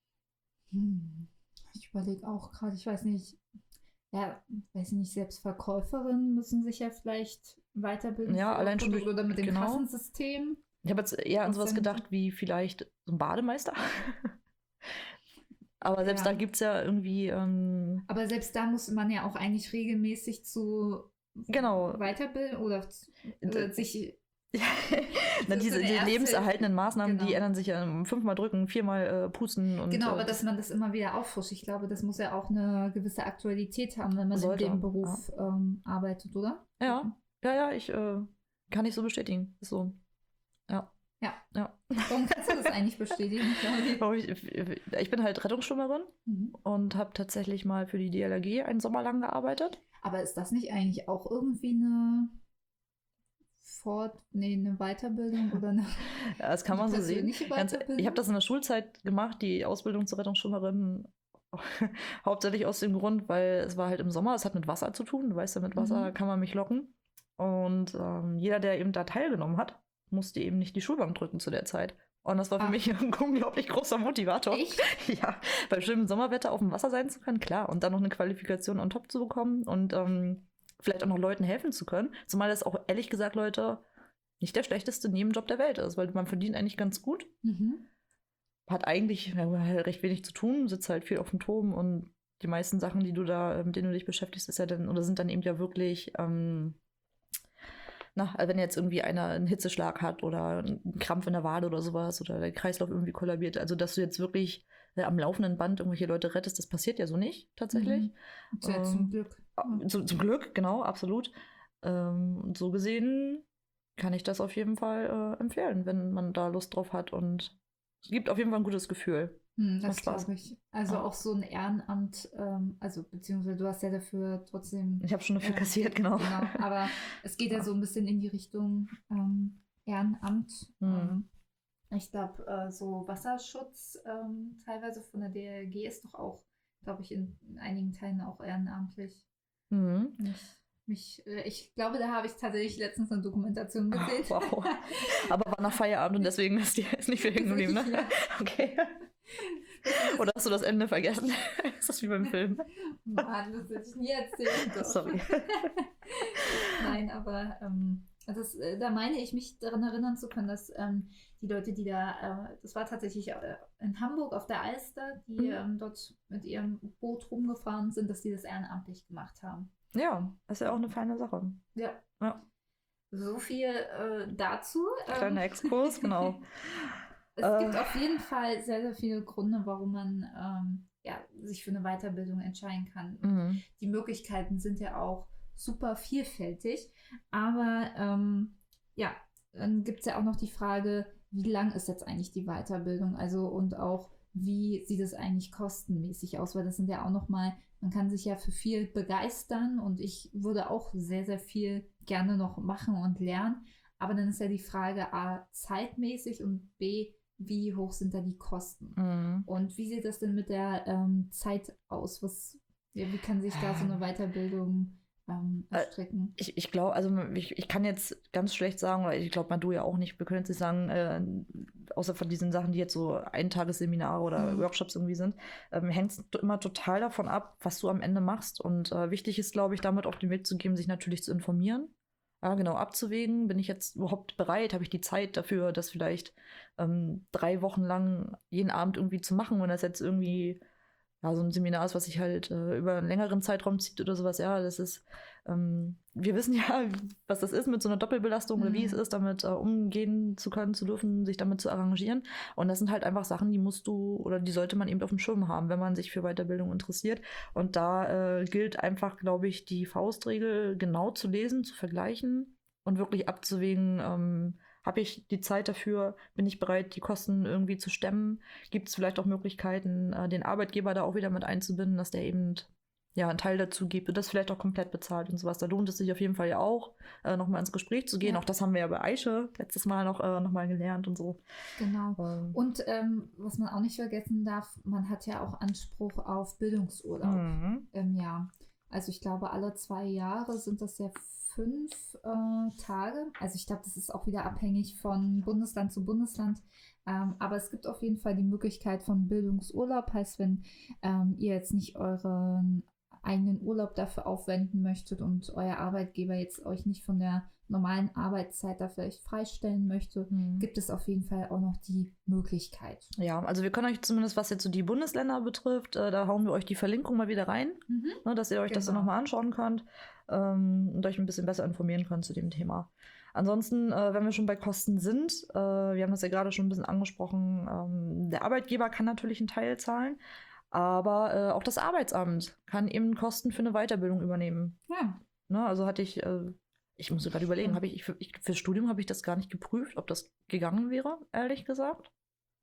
Ich überlege auch gerade, ich weiß nicht, selbst Verkäuferinnen müssen sich ja vielleicht weiterbilden. Ja, allein schon durch, oder mit dem Kassensystem. Ich habe jetzt eher an sowas gedacht wie vielleicht so ein Bademeister. Aber selbst da gibt es ja irgendwie. Aber selbst da muss man ja auch eigentlich regelmäßig zu weiterbilden oder sich. Diese lebenserhaltenden Maßnahmen, die ändern sich ja 5-mal drücken, 4-mal pusten. Und, genau, aber dass man das immer wieder auffrischt. Ich glaube, das muss ja auch eine gewisse Aktualität haben, wenn man in dem Beruf arbeitet, oder? Ja, ich kann ich so bestätigen. Ist so. Ja. Warum kannst du das eigentlich bestätigen? Ich bin halt Rettungsschwimmerin und habe tatsächlich mal für die DLRG einen Sommer lang gearbeitet. Aber ist das nicht eigentlich auch irgendwie eine Weiterbildung oder eine das kann man so sehen. Ich habe das in der Schulzeit gemacht, die Ausbildung zur Rettungsschwimmerin. Hauptsächlich aus dem Grund, weil es war halt im Sommer, es hat mit Wasser zu tun. Du weißt ja, mit Wasser kann man mich locken. Und jeder, der eben da teilgenommen hat, musste eben nicht die Schulbank drücken zu der Zeit. Und das war für mich ein unglaublich großer Motivator. Echt? Ja, bei schönem Sommerwetter auf dem Wasser sein zu können, klar. Und dann noch eine Qualifikation on top zu bekommen und vielleicht auch noch Leuten helfen zu können. Zumal das auch, ehrlich gesagt, Leute, nicht der schlechteste Nebenjob der Welt ist, weil man verdient eigentlich ganz gut. Hat eigentlich recht wenig zu tun, sitzt halt viel auf dem Turm und die meisten Sachen, mit denen du dich beschäftigst, ist ja dann, oder sind dann eben ja wirklich wenn jetzt irgendwie einer einen Hitzeschlag hat oder einen Krampf in der Wade oder sowas oder der Kreislauf irgendwie kollabiert, also dass du jetzt wirklich am laufenden Band irgendwelche Leute rettest, das passiert ja so nicht, tatsächlich. Zum Glück. Zum Glück, genau, absolut. So gesehen kann ich das auf jeden Fall empfehlen, wenn man da Lust drauf hat und es gibt auf jeden Fall ein gutes Gefühl. Das glaube ich. Also auch so ein Ehrenamt, beziehungsweise du hast ja dafür trotzdem... Ich habe schon dafür kassiert, genau. Aber es geht ja so ein bisschen in die Richtung Ehrenamt. Ich glaube, so Wasserschutz teilweise von der DLRG ist doch auch, glaube ich, in einigen Teilen auch ehrenamtlich. Ich glaube, da habe ich tatsächlich letztens eine Dokumentation gesehen. Wow. Aber war nach Feierabend und deswegen ist nicht viel hängen geblieben, ne? Ja. Okay. Oder hast du das Ende vergessen? Ist das wie beim Film? Mann, das hätte ich nie erzählen dürfen. Sorry. Nein, aber da meine ich mich daran erinnern zu können, dass die Leute, die das war tatsächlich in Hamburg auf der Alster, die dort mit ihrem Boot rumgefahren sind, dass die das ehrenamtlich gemacht haben. Ja, das ist ja auch eine feine Sache. Ja. So viel dazu. Kleiner Exkurs, genau. Es gibt auf jeden Fall sehr, sehr viele Gründe, warum man sich für eine Weiterbildung entscheiden kann. Die Möglichkeiten sind ja auch super vielfältig. Aber dann gibt es ja auch noch die Frage, wie lang ist jetzt eigentlich die Weiterbildung? Also und auch, wie sieht es eigentlich kostenmäßig aus? Weil das sind ja auch nochmal, man kann sich ja für viel begeistern und ich würde auch sehr, sehr viel gerne noch machen und lernen. Aber dann ist ja die Frage A, zeitmäßig und B, wie hoch sind da die Kosten? Und wie sieht das denn mit der Zeit aus? Wie kann sich da so eine Weiterbildung erstricken. Ich glaube, also ich kann jetzt ganz schlecht sagen, oder ich glaube, man du ja auch nicht, wir können jetzt nicht sagen, außer von diesen Sachen, die jetzt so Eintagesseminare oder Workshops irgendwie sind, hängt es immer total davon ab, was du am Ende machst. Und wichtig ist, glaube ich, damit auf den Weg zu geben, sich natürlich zu informieren. Ja, genau, abzuwägen, bin ich jetzt überhaupt bereit, habe ich die Zeit dafür, das vielleicht 3 Wochen lang jeden Abend irgendwie zu machen, wenn das jetzt irgendwie so ein Seminar ist, was sich halt über einen längeren Zeitraum zieht oder sowas. Ja, das ist, wir wissen ja, was das ist mit so einer Doppelbelastung oder wie es ist, damit umgehen zu können, zu dürfen, sich damit zu arrangieren. Und das sind halt einfach Sachen, die musst du oder die sollte man eben auf dem Schirm haben, wenn man sich für Weiterbildung interessiert. Und da gilt einfach, glaube ich, die Faustregel genau zu lesen, zu vergleichen und wirklich abzuwägen, habe ich die Zeit dafür? Bin ich bereit, die Kosten irgendwie zu stemmen? Gibt es vielleicht auch Möglichkeiten, den Arbeitgeber da auch wieder mit einzubinden, dass der eben einen Teil dazu gibt und das vielleicht auch komplett bezahlt und sowas? Da lohnt es sich auf jeden Fall ja auch, nochmal ins Gespräch zu gehen. Ja. Auch das haben wir ja bei Aische letztes Mal noch mal gelernt und so. Genau. Und was man auch nicht vergessen darf, man hat ja auch Anspruch auf Bildungsurlaub im Jahr. Also ich glaube, alle 2 Jahre sind das ja 5 Tage. Also ich glaube, das ist auch wieder abhängig von Bundesland zu Bundesland. Aber es gibt auf jeden Fall die Möglichkeit von Bildungsurlaub. Heißt, wenn ihr jetzt nicht euren eigenen Urlaub dafür aufwenden möchtet und euer Arbeitgeber jetzt euch nicht von der normalen Arbeitszeit da vielleicht freistellen möchte, gibt es auf jeden Fall auch noch die Möglichkeit. Ja, also wir können euch zumindest, was jetzt so die Bundesländer betrifft, da hauen wir euch die Verlinkung mal wieder rein, ne, dass ihr euch das dann nochmal anschauen könnt und euch ein bisschen besser informieren könnt zu dem Thema. Ansonsten, wenn wir schon bei Kosten sind, wir haben das ja gerade schon ein bisschen angesprochen, der Arbeitgeber kann natürlich einen Teil zahlen, aber auch das Arbeitsamt kann eben Kosten für eine Weiterbildung übernehmen. Ja. Ne, also hatte ich muss gerade überlegen, fürs Studium habe ich das gar nicht geprüft, ob das gegangen wäre, ehrlich gesagt.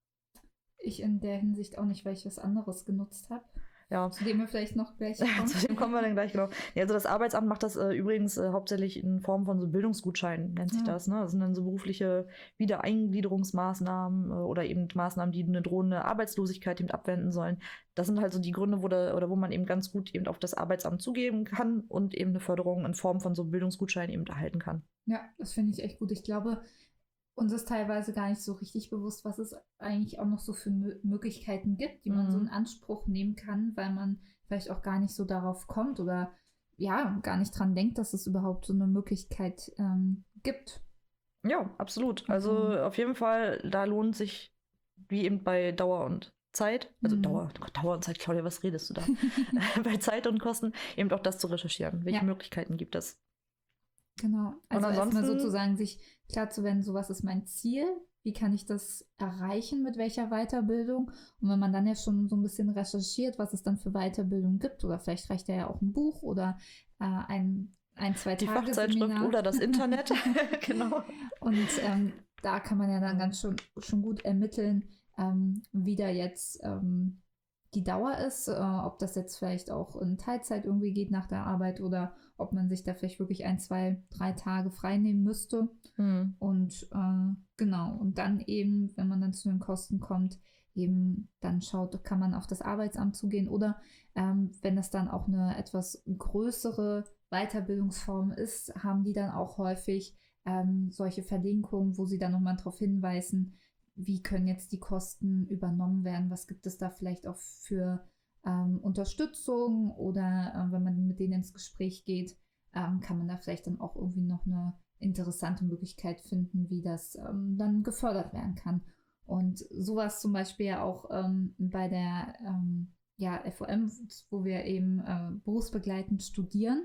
Ich in der Hinsicht auch nicht, weil ich was anderes genutzt habe. Ja. Zu dem wir vielleicht noch gleich kommen. Zu dem kommen wir dann gleich, genau. Ja, also das Arbeitsamt macht das übrigens hauptsächlich in Form von so Bildungsgutscheinen, nennt sich das. Ne? Das sind dann so berufliche Wiedereingliederungsmaßnahmen oder eben Maßnahmen, die eine drohende Arbeitslosigkeit eben abwenden sollen. Das sind halt so die Gründe, wo man eben ganz gut eben auf das Arbeitsamt zugeben kann und eben eine Förderung in Form von so Bildungsgutscheinen eben erhalten kann. Ja, das finde ich echt gut. Ich glaube, uns ist teilweise gar nicht so richtig bewusst, was es eigentlich auch noch so für Möglichkeiten gibt, die man so in Anspruch nehmen kann, weil man vielleicht auch gar nicht so darauf kommt oder ja, gar nicht dran denkt, dass es überhaupt so eine Möglichkeit gibt. Ja, absolut. Also auf jeden Fall, da lohnt sich, wie eben bei Dauer und Zeit, also Dauer und Zeit, Claudia, was redest du da? Bei Zeit und Kosten, eben auch das zu recherchieren. Welche Möglichkeiten gibt es? Genau, also erstmal sozusagen sich klar zu werden, so was ist mein Ziel, wie kann ich das erreichen, mit welcher Weiterbildung, und wenn man dann ja schon so ein bisschen recherchiert, was es dann für Weiterbildung gibt, oder vielleicht reicht ja auch ein Buch oder ein 2 Tage die Fachzeitschrift Seminar. Oder das Internet, genau. Und da kann man ja dann ganz schon gut ermitteln, wie da jetzt die Dauer ist, ob das jetzt vielleicht auch in Teilzeit irgendwie geht nach der Arbeit oder ob man sich da vielleicht wirklich 1, 2, 3 Tage frei nehmen müsste. Und genau, und dann eben, wenn man dann zu den Kosten kommt, eben dann schaut, kann man auf das Arbeitsamt zugehen oder wenn das dann auch eine etwas größere Weiterbildungsform ist, haben die dann auch häufig solche Verlinkungen, wo sie dann nochmal darauf hinweisen, wie können jetzt die Kosten übernommen werden, was gibt es da vielleicht auch für Unterstützung oder wenn man mit denen ins Gespräch geht, kann man da vielleicht dann auch irgendwie noch eine interessante Möglichkeit finden, wie das dann gefördert werden kann. Und sowas zum Beispiel ja auch bei der FOM, wo wir eben berufsbegleitend studieren,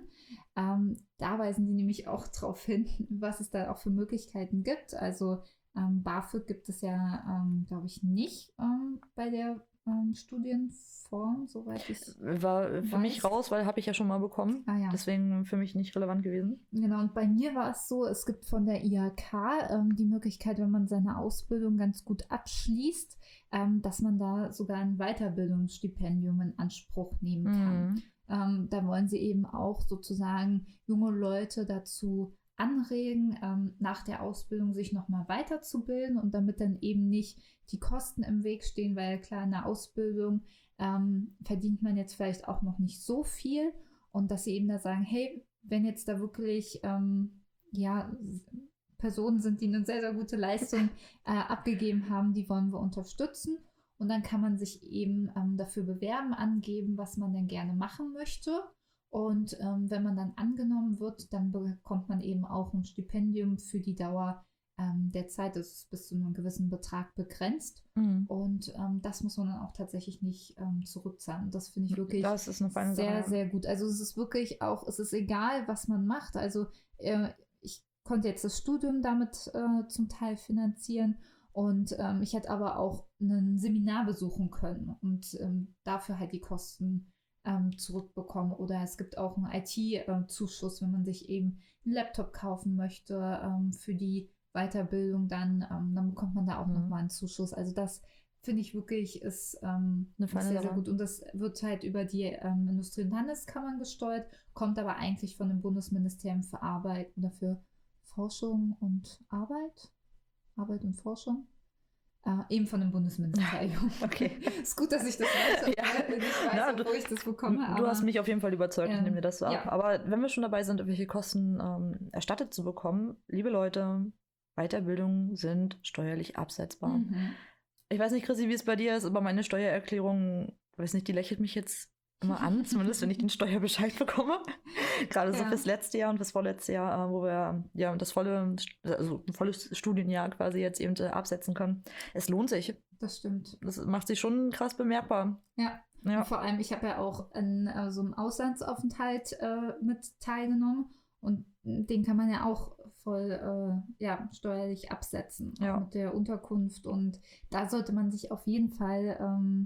da weisen die nämlich auch darauf hin, was es da auch für Möglichkeiten gibt. Also BAföG gibt es ja, glaube ich, nicht bei der Studienform, soweit ich war für mich raus, weil habe ich ja schon mal bekommen. Ah, ja. Deswegen für mich nicht relevant gewesen. Genau, und bei mir war es so, es gibt von der IHK die Möglichkeit, wenn man seine Ausbildung ganz gut abschließt, dass man da sogar ein Weiterbildungsstipendium in Anspruch nehmen kann. Da wollen sie eben auch sozusagen junge Leute dazu anregen, nach der Ausbildung sich nochmal weiterzubilden und damit dann eben nicht die Kosten im Weg stehen, weil klar, in der Ausbildung verdient man jetzt vielleicht auch noch nicht so viel und dass sie eben da sagen, hey, wenn jetzt da wirklich Personen sind, die eine sehr, sehr gute Leistung abgegeben haben, die wollen wir unterstützen. Und dann kann man sich eben dafür bewerben, angeben, was man denn gerne machen möchte. Und wenn man dann angenommen wird, dann bekommt man eben auch ein Stipendium für die Dauer der Zeit. Das ist bis zu einem gewissen Betrag begrenzt. Und das muss man dann auch tatsächlich nicht zurückzahlen. Das finde ich wirklich Das ist eine feine sehr, Sache. sehr gut. Also es ist wirklich auch, es ist egal, was man macht. Also ich konnte jetzt das Studium damit zum Teil finanzieren. Und ich hätte aber auch ein Seminar besuchen können und dafür halt die Kosten zurückbekommen. Oder es gibt auch einen IT-Zuschuss, wenn man sich eben einen Laptop kaufen möchte für die Weiterbildung, dann bekommt man da auch nochmal einen Zuschuss. Also das finde ich wirklich ist Eine feine sehr, sehr Sache. gut. Und das wird halt über die Industrie- und Handelskammern gesteuert, kommt aber eigentlich von dem Bundesministerium für Arbeit oder für Forschung und Arbeit und Forschung. Eben von dem Bundesministerium. Okay. Ist gut, dass ich das weiß, Ja. weil ich weiß, Ja, wo ich das bekomme. Du aber hast mich auf jeden Fall überzeugt, ich nehme dir das so ab. ja. Aber wenn wir schon dabei sind, irgendwelche Kosten erstattet zu bekommen, liebe Leute, Weiterbildungen sind steuerlich absetzbar. Ich weiß nicht, Chrissy, wie es bei dir ist, aber meine Steuererklärung, weiß nicht, die lächelt mich jetzt immer an, zumindest wenn ich den Steuerbescheid bekomme. Gerade so Ja. fürs letzte Jahr und fürs vorletzte Jahr, wo wir ja das ein volles Studienjahr quasi jetzt eben absetzen können. Es lohnt sich. Das stimmt. Das macht sich schon krass bemerkbar. Ja. Ja. Und vor allem, ich habe ja auch an so einem Auslandsaufenthalt mit teilgenommen und den kann man ja auch voll steuerlich absetzen, Ja. auch mit der Unterkunft. Und da sollte man sich auf jeden Fall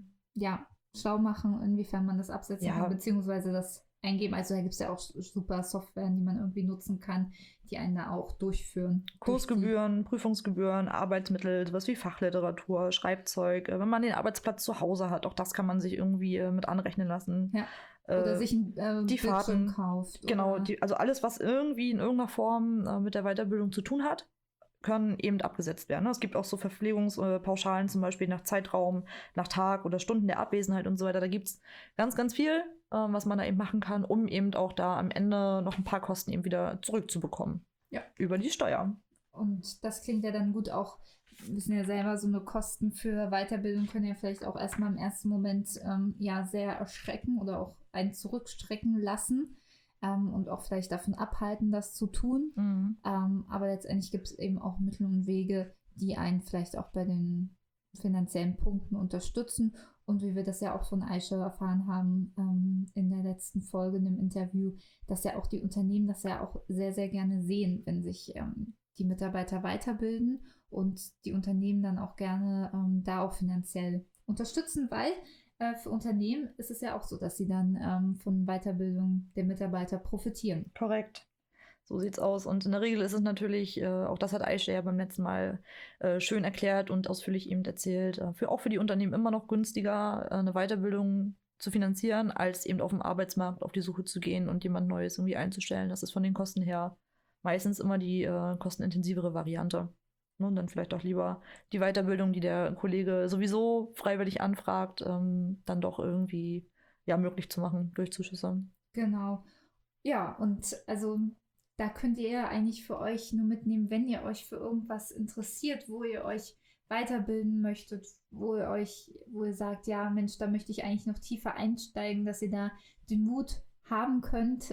schlau machen, inwiefern man das absetzen Ja. kann, beziehungsweise das eingeben. Also da gibt es ja auch super Software, die man irgendwie nutzen kann, die einen da auch durchführen. Kursgebühren, Prüfungsgebühren, Arbeitsmittel, sowas wie Fachliteratur, Schreibzeug. Wenn man den Arbeitsplatz zu Hause hat, auch das kann man sich irgendwie mit anrechnen lassen. Ja. Oder sich ein die Bildschirm Fahrten, kauft. Genau, oder- also alles, was irgendwie in irgendeiner Form mit der Weiterbildung zu tun hat, können eben abgesetzt werden. Es gibt auch so Verpflegungspauschalen, zum Beispiel nach Zeitraum, nach Tag oder Stunden der Abwesenheit und so weiter. Da gibt es ganz, ganz viel, was man da eben machen kann, um eben auch da am Ende noch ein paar Kosten eben wieder zurückzubekommen. Ja. Über die Steuer. Und das klingt ja dann gut auch, wir wissen ja selber, so eine Kosten für Weiterbildung können ja vielleicht auch erstmal im ersten Moment sehr erschrecken oder auch einen zurückstrecken lassen und auch vielleicht davon abhalten, das zu tun. Aber letztendlich gibt es eben auch Mittel und Wege, die einen vielleicht auch bei den finanziellen Punkten unterstützen. Und wie wir das ja auch von Aisha erfahren haben in der letzten Folge, in dem Interview, dass ja auch die Unternehmen das ja auch sehr, sehr gerne sehen, wenn sich die Mitarbeiter weiterbilden und die Unternehmen dann auch gerne da auch finanziell unterstützen, weil für Unternehmen ist es ja auch so, dass sie dann von Weiterbildung der Mitarbeiter profitieren. Korrekt. So sieht's aus. Und in der Regel ist es natürlich, auch das hat Aisha ja beim letzten Mal schön erklärt und ausführlich eben erzählt, auch für die Unternehmen immer noch günstiger, eine Weiterbildung zu finanzieren, als eben auf dem Arbeitsmarkt auf die Suche zu gehen und jemand Neues irgendwie einzustellen. Das ist von den Kosten her meistens immer die kostenintensivere Variante. Und dann vielleicht auch lieber die Weiterbildung, die der Kollege sowieso freiwillig anfragt, dann doch irgendwie möglich zu machen durch Zuschüsse. Genau. Ja, und also da könnt ihr ja eigentlich für euch nur mitnehmen, wenn ihr euch für irgendwas interessiert, wo ihr euch weiterbilden möchtet, wo ihr sagt, ja Mensch, da möchte ich eigentlich noch tiefer einsteigen, dass ihr da den Mut haben könnt,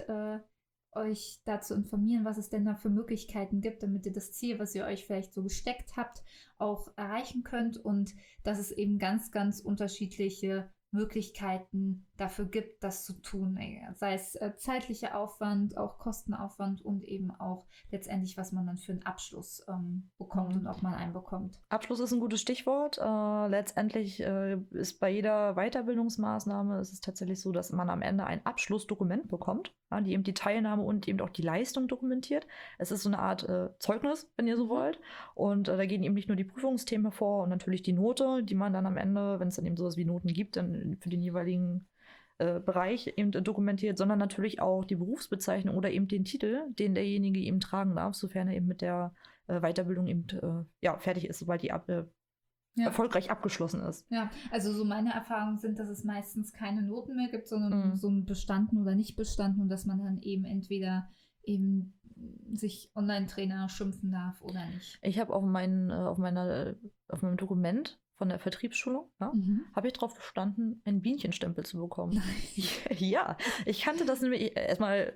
euch da zu informieren, was es denn da für Möglichkeiten gibt, damit ihr das Ziel, was ihr euch vielleicht so gesteckt habt, auch erreichen könnt und dass es eben ganz, ganz unterschiedliche Möglichkeiten dafür gibt, das zu tun. Sei es zeitlicher Aufwand, auch Kostenaufwand und eben auch letztendlich, was man dann für einen Abschluss bekommt und ob man einen bekommt. Abschluss ist ein gutes Stichwort. Letztendlich ist bei jeder Weiterbildungsmaßnahme ist es tatsächlich so, dass man am Ende ein Abschlussdokument bekommt, die eben die Teilnahme und eben auch die Leistung dokumentiert. Es ist so eine Art Zeugnis, wenn ihr so wollt. Und da gehen eben nicht nur die Prüfungsthemen hervor und natürlich die Note, die man dann am Ende, wenn es dann eben sowas wie Noten gibt, dann für den jeweiligen Bereich eben dokumentiert, sondern natürlich auch die Berufsbezeichnung oder eben den Titel, den derjenige eben tragen darf, sofern er eben mit der Weiterbildung eben fertig ist, sobald die erfolgreich abgeschlossen ist. Ja, also so meine Erfahrungen sind, dass es meistens keine Noten mehr gibt, sondern so ein bestanden oder nicht bestanden und dass man dann eben entweder eben sich Online-Trainer schimpfen darf oder nicht. Ich habe auf meinem Dokument von der Vertriebsschulung, habe ich drauf bestanden, einen Bienchenstempel zu bekommen. Ja, ich kannte das nämlich erstmal,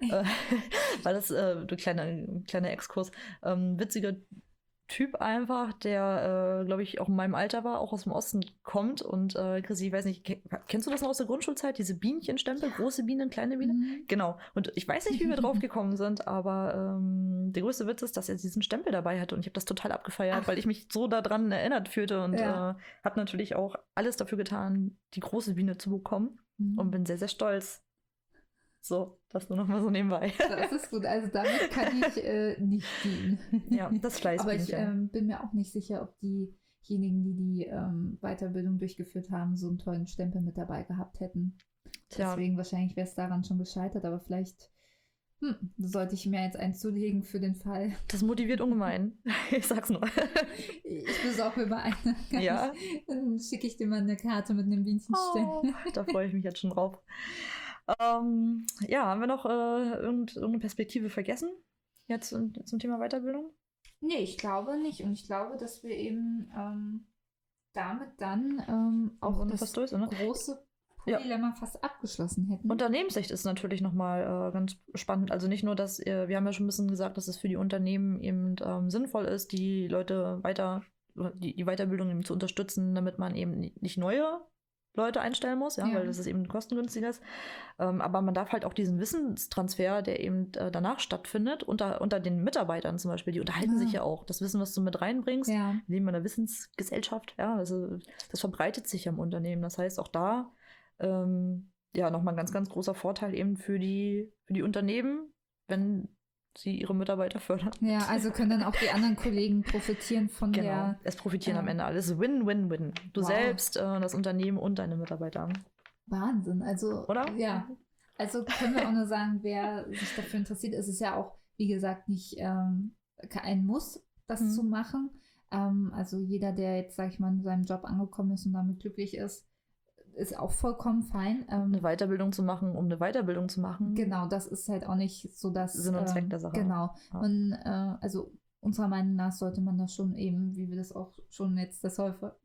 weil das kleiner Exkurs, witziger Typ einfach, der, glaube ich, auch in meinem Alter war, auch aus dem Osten kommt. Und Chrissy, ich weiß nicht, kennst du das noch aus der Grundschulzeit? Diese Bienchenstempel, große Bienen, kleine Bienen? Genau. Und ich weiß nicht, wie wir drauf gekommen sind, aber der größte Witz ist, dass er diesen Stempel dabei hatte. Und ich habe das total abgefeiert, weil ich mich so daran erinnert fühlte und habe natürlich auch alles dafür getan, die große Biene zu bekommen. Und bin sehr, sehr stolz. So, das nur noch mal so nebenbei. Das ist gut, also damit kann ich nicht dienen. Ja, das Fleißbienchen. Aber ich bin mir auch nicht sicher, ob diejenigen, die Weiterbildung durchgeführt haben, so einen tollen Stempel mit dabei gehabt hätten. Tja. Deswegen wahrscheinlich wäre es daran schon gescheitert, aber vielleicht sollte ich mir jetzt einen zulegen für den Fall. Das motiviert ungemein. Ich sag's nur. Ich besorge mir mal eine. Ja. Dann schicke ich dir mal eine Karte mit einem Bienchenstempel. Da freue ich mich jetzt schon drauf. Haben wir noch irgendeine Perspektive vergessen? Jetzt zum Thema Weiterbildung? Nee, ich glaube nicht. Und ich glaube, dass wir eben damit dann auch das große Dilemma fast abgeschlossen hätten. Unternehmenssicht ist natürlich nochmal ganz spannend. Also nicht nur, dass wir haben ja schon ein bisschen gesagt, dass es für die Unternehmen eben sinnvoll ist, die Leute die Weiterbildung eben zu unterstützen, damit man eben nicht neue Leute einstellen muss, weil das ist eben kostengünstiger ist. Aber man darf halt auch diesen Wissenstransfer, der eben danach stattfindet, unter den Mitarbeitern zum Beispiel, die unterhalten sich ja auch. Das Wissen, was du mit reinbringst, neben einer Wissensgesellschaft, also das verbreitet sich ja im Unternehmen. Das heißt, auch da nochmal ein ganz, ganz großer Vorteil eben für die Unternehmen, wenn sie ihre Mitarbeiter fördern. Ja, also können dann auch die anderen Kollegen profitieren von der... Es profitieren am Ende alles. Win-win-win. Du selbst, das Unternehmen und deine Mitarbeiter. Wahnsinn. Also, oder? Ja. Also können wir auch nur sagen, wer sich dafür interessiert, ist es ja auch, wie gesagt, nicht ein Muss, das zu machen. Also jeder, der jetzt, sag ich mal, in seinem Job angekommen ist und damit glücklich ist auch vollkommen fein. Eine Weiterbildung zu machen, um eine Weiterbildung zu machen. Genau, das ist halt auch nicht so das Sinn und Zweck der Sache. Genau. Ja. Und also unserer Meinung nach sollte man das schon eben, wie wir das auch schon jetzt des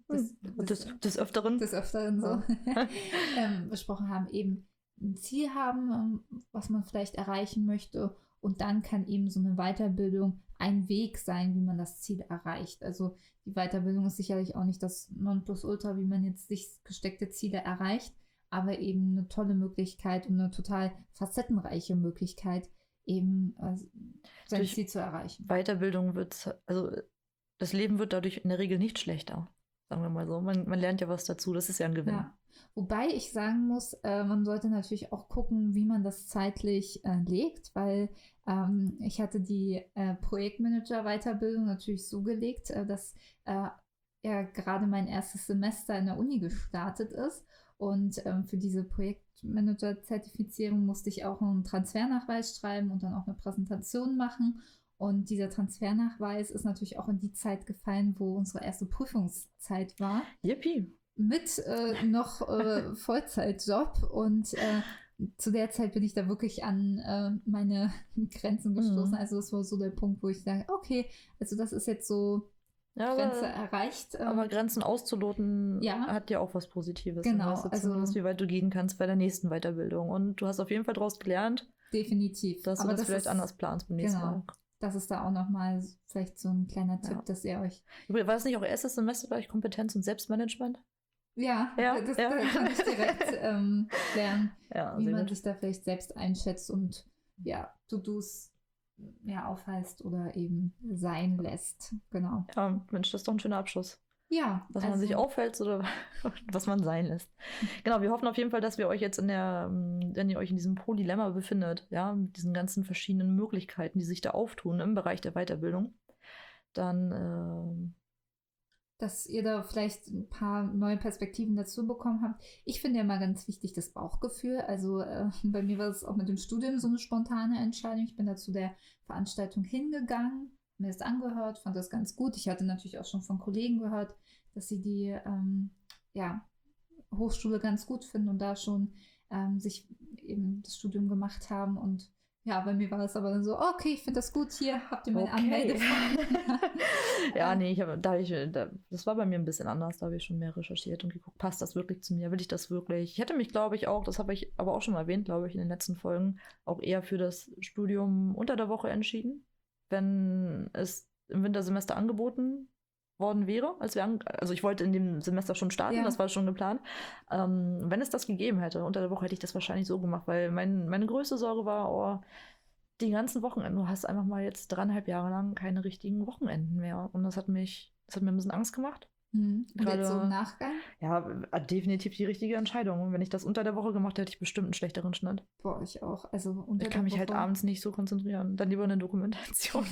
Öfteren so besprochen haben, eben ein Ziel haben, was man vielleicht erreichen möchte. Und dann kann eben so eine Weiterbildung ein Weg sein, wie man das Ziel erreicht. Also die Weiterbildung ist sicherlich auch nicht das Nonplusultra, wie man jetzt sich gesteckte Ziele erreicht, aber eben eine tolle Möglichkeit und eine total facettenreiche Möglichkeit, eben sein Ziel zu erreichen. Weiterbildung das Leben wird dadurch in der Regel nicht schlechter. Sagen wir mal so. Man lernt ja was dazu, das ist ja ein Gewinn. Ja. Wobei ich sagen muss, man sollte natürlich auch gucken, wie man das zeitlich legt, weil ich hatte die Projektmanager-Weiterbildung natürlich so gelegt, dass gerade mein erstes Semester in der Uni gestartet ist und für diese Projektmanager-Zertifizierung musste ich auch einen Transfernachweis schreiben und dann auch eine Präsentation machen. Und dieser Transfernachweis ist natürlich auch in die Zeit gefallen, wo unsere erste Prüfungszeit war. Yippie! Mit noch Vollzeitjob. Und zu der Zeit bin ich da wirklich an meine Grenzen gestoßen. Also das war so der Punkt, wo ich sage, okay, also das ist jetzt so Grenze erreicht. Aber Grenzen auszuloten hat ja auch was Positives. Genau. Also wie weit du gehen kannst bei der nächsten Weiterbildung. Und du hast auf jeden Fall daraus gelernt. Definitiv. Dass du das vielleicht anders planst beim nächsten Mal. Das ist da auch nochmal vielleicht so ein kleiner Tipp, dass ihr euch... War das nicht auch erstes Semester bei euch Kompetenz und Selbstmanagement? Da kann ich direkt lernen, wie man sich da vielleicht selbst einschätzt und To-Dos aufheißt oder eben sein lässt. Genau. Ja, Mensch, das ist doch ein schöner Abschluss. Ja. Was man sich aufhält oder was man sein lässt. Genau, wir hoffen auf jeden Fall, dass wir euch jetzt wenn ihr euch in diesem Pro-Dilemma befindet, mit diesen ganzen verschiedenen Möglichkeiten, die sich da auftun im Bereich der Weiterbildung, dann dass ihr da vielleicht ein paar neue Perspektiven dazu bekommen habt. Ich finde ja mal ganz wichtig das Bauchgefühl. Also bei mir war es auch mit dem Studium so eine spontane Entscheidung. Ich bin da zu der Veranstaltung hingegangen, mir das angehört, fand das ganz gut. Ich hatte natürlich auch schon von Kollegen gehört, dass sie die Hochschule ganz gut finden und da schon sich eben das Studium gemacht haben. Und ja, bei mir war es aber dann so, okay, ich finde das gut, hier habt ihr meine Anmeldeform. Ja, nee, das war bei mir ein bisschen anders. Da habe ich schon mehr recherchiert und geguckt, passt das wirklich zu mir? Will ich das wirklich? Ich hätte mich, glaube ich, auch, das habe ich aber auch schon erwähnt, glaube ich, in den letzten Folgen, auch eher für das Studium unter der Woche entschieden, wenn es im Wintersemester angeboten worden wäre. Also ich wollte in dem Semester schon starten, das war schon geplant. Wenn es das gegeben hätte, unter der Woche hätte ich das wahrscheinlich so gemacht, weil meine größte Sorge war, die ganzen Wochenenden, du hast einfach mal jetzt 3,5 Jahre lang keine richtigen Wochenenden mehr. Und das hat mir ein bisschen Angst gemacht. Und jetzt so im Nachgang? Ja, definitiv die richtige Entscheidung. Und wenn ich das unter der Woche gemacht hätte, hätte ich bestimmt einen schlechteren Schnitt. Boah, ich auch. Also unter ich kann mich halt abends nicht so konzentrieren. Dann lieber eine Dokumentation.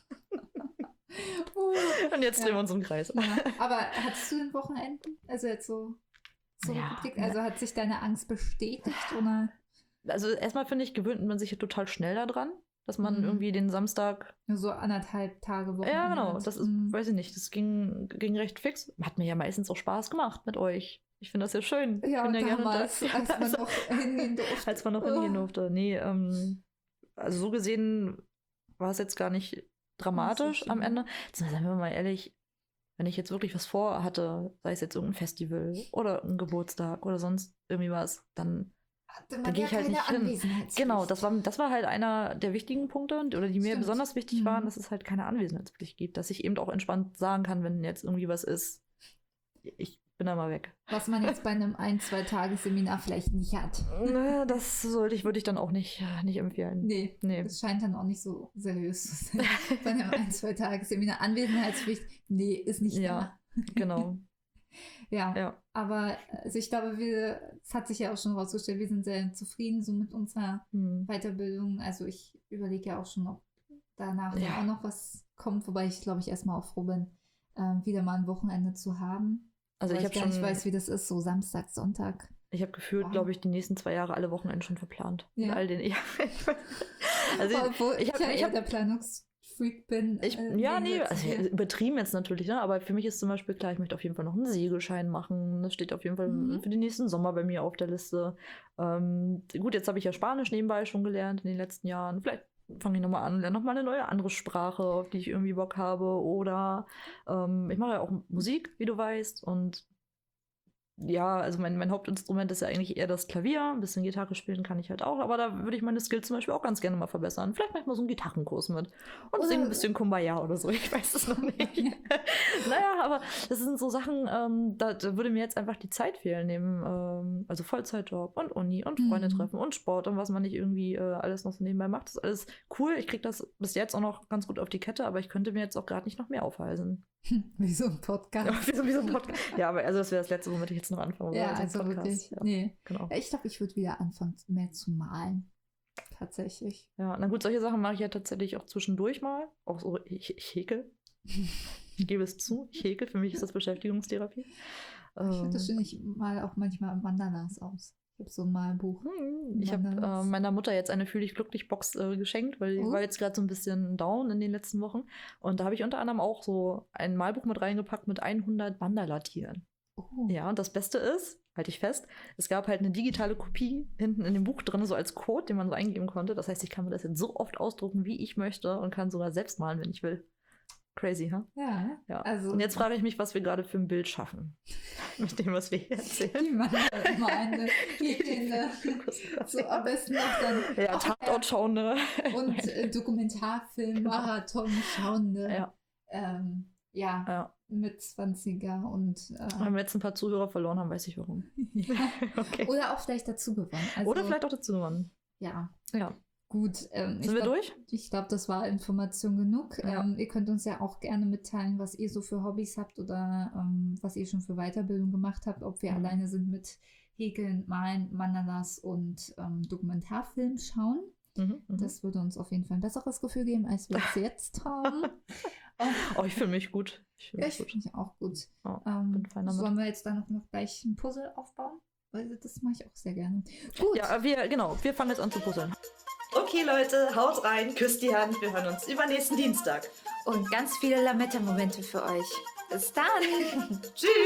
Und jetzt drehen wir uns im Kreis. Ja. Aber hattest du den Wochenenden? Also jetzt so zurückgeblickt? Also hat sich deine Angst bestätigt? Oder? Also erstmal finde ich, gewöhnt man sich total schnell daran, dass man irgendwie den Samstag... So 1,5 Tage Wochenende. Ja, genau. Das ist, weiß ich nicht, das ging recht fix. Hat mir ja meistens auch Spaß gemacht mit euch. Ich finde das ja schön. Ja, ich bin ja damals, gerne als man noch hingehen durfte. Als man noch hingehen durfte. Nee, also so gesehen war es jetzt gar nicht dramatisch am Ende. Seien wir mal ehrlich, wenn ich jetzt wirklich was vorhatte, sei es jetzt irgendein Festival oder ein Geburtstag oder sonst irgendwie was, dann gehe ich halt nicht hin. Genau, das war halt einer der wichtigen Punkte, oder die mir besonders wichtig waren, dass es halt keine Anwesenheitspflicht gibt, dass ich eben auch entspannt sagen kann, wenn jetzt irgendwie was ist, ich bin da mal weg. Was man jetzt bei einem 1-2-Tage-Seminar vielleicht nicht hat. Das würde ich dann auch nicht empfehlen. Nee, das scheint dann auch nicht so seriös zu sein. Bei einem 1-2-Tage-Seminar Anwesenheitspflicht, nee, ist nicht da. Genau. Ja, aber also ich glaube, es hat sich ja auch schon rausgestellt, wir sind sehr zufrieden so mit unserer Weiterbildung. Also ich überlege ja auch schon, ob danach auch noch was kommt, wobei ich, glaube ich, erstmal auch froh bin, wieder mal ein Wochenende zu haben. Also ich gar nicht weiß, wie das ist, so Samstag, Sonntag. Ich habe gefühlt, glaube ich, die nächsten 2 Jahre alle Wochenenden schon verplant. Ja. Mit all den Also obwohl ich ja der Planungsfreak bin. Übertrieben jetzt natürlich, ne? Aber für mich ist zum Beispiel klar, ich möchte auf jeden Fall noch einen Segelschein machen. Das steht auf jeden Fall für den nächsten Sommer bei mir auf der Liste. Gut, jetzt habe ich ja Spanisch nebenbei schon gelernt in den letzten Jahren. Vielleicht fange ich nochmal an, lerne nochmal eine neue andere Sprache, auf die ich irgendwie Bock habe. Oder ich mache ja auch Musik, wie du weißt. Und ja, also mein Hauptinstrument ist ja eigentlich eher das Klavier. Ein bisschen Gitarre spielen kann ich halt auch. Aber da würde ich meine Skills zum Beispiel auch ganz gerne mal verbessern. Vielleicht mache ich mal so einen Gitarrenkurs mit. Und singe ein bisschen Kumbaya oder so. Ich weiß es noch nicht. Naja, aber das sind so Sachen, da würde mir jetzt einfach die Zeit fehlen. Neben, also Vollzeitjob und Uni und Freunde treffen und Sport und was man nicht irgendwie alles noch so nebenbei macht. Das ist alles cool. Ich kriege das bis jetzt auch noch ganz gut auf die Kette. Aber ich könnte mir jetzt auch gerade nicht noch mehr aufhalsen. Wie so ein Podcast. Ja, wie so ein Podcast. Ja, aber also das wäre das Letzte, womit ich jetzt noch anfange. Ja, also wirklich. Ja. Nee. Genau. Ich glaube, ich würde wieder anfangen, mehr zu malen. Tatsächlich. Ja, na gut, solche Sachen mache ich ja tatsächlich auch zwischendurch mal. Auch so, ich häkel. Ich gebe es zu, ich häkel. Für mich ist das Beschäftigungstherapie. Ich finde das schön, ich male auch manchmal Mandalas aus. Ich habe so ein Malbuch. Ich habe meiner Mutter jetzt eine Fühl-dich-glücklich-Box geschenkt, weil die war jetzt gerade so ein bisschen down in den letzten Wochen. Und da habe ich unter anderem auch so ein Malbuch mit reingepackt mit 100 Mandala-Tieren. Ja, und das Beste ist, halte ich fest, es gab halt eine digitale Kopie hinten in dem Buch drin, so als Code, den man so eingeben konnte. Das heißt, ich kann mir das jetzt so oft ausdrucken, wie ich möchte und kann sogar selbst malen, wenn ich will. Crazy, ha? Ja. Also, und jetzt frage ich mich, was wir gerade für ein Bild schaffen. Mit dem, was wir hier erzählen. Die machen immer eine Gegende. So am besten noch dann. Ja, Tatort-Schauende. Und Dokumentarfilm-Marathon schauende. Mit 20er und. Wenn wir jetzt ein paar Zuhörer verloren haben, weiß ich warum. Ja. Okay. Oder auch vielleicht dazu gewonnen. Also, oder vielleicht auch dazu gewonnen. Ja. Ja. Gut. Sind wir durch? Ich glaube, das war Information genug. Ja. Ihr könnt uns ja auch gerne mitteilen, was ihr so für Hobbys habt oder was ihr schon für Weiterbildung gemacht habt, ob wir alleine sind mit Häkeln, Malen, Mandalas und Dokumentarfilm schauen. Das würde uns auf jeden Fall ein besseres Gefühl geben, als wir es jetzt haben. Ich fühle mich gut. Ich fühle mich auch gut. Bin fein damit. Sollen wir jetzt dann noch gleich ein Puzzle aufbauen? Weil das mache ich auch sehr gerne. Gut. Ja, wir fangen jetzt an zu puzzeln. Okay, Leute, haut rein, küsst die Hand. Wir hören uns übernächsten Dienstag. Und ganz viele Lametta-Momente für euch. Bis dann! Tschüss!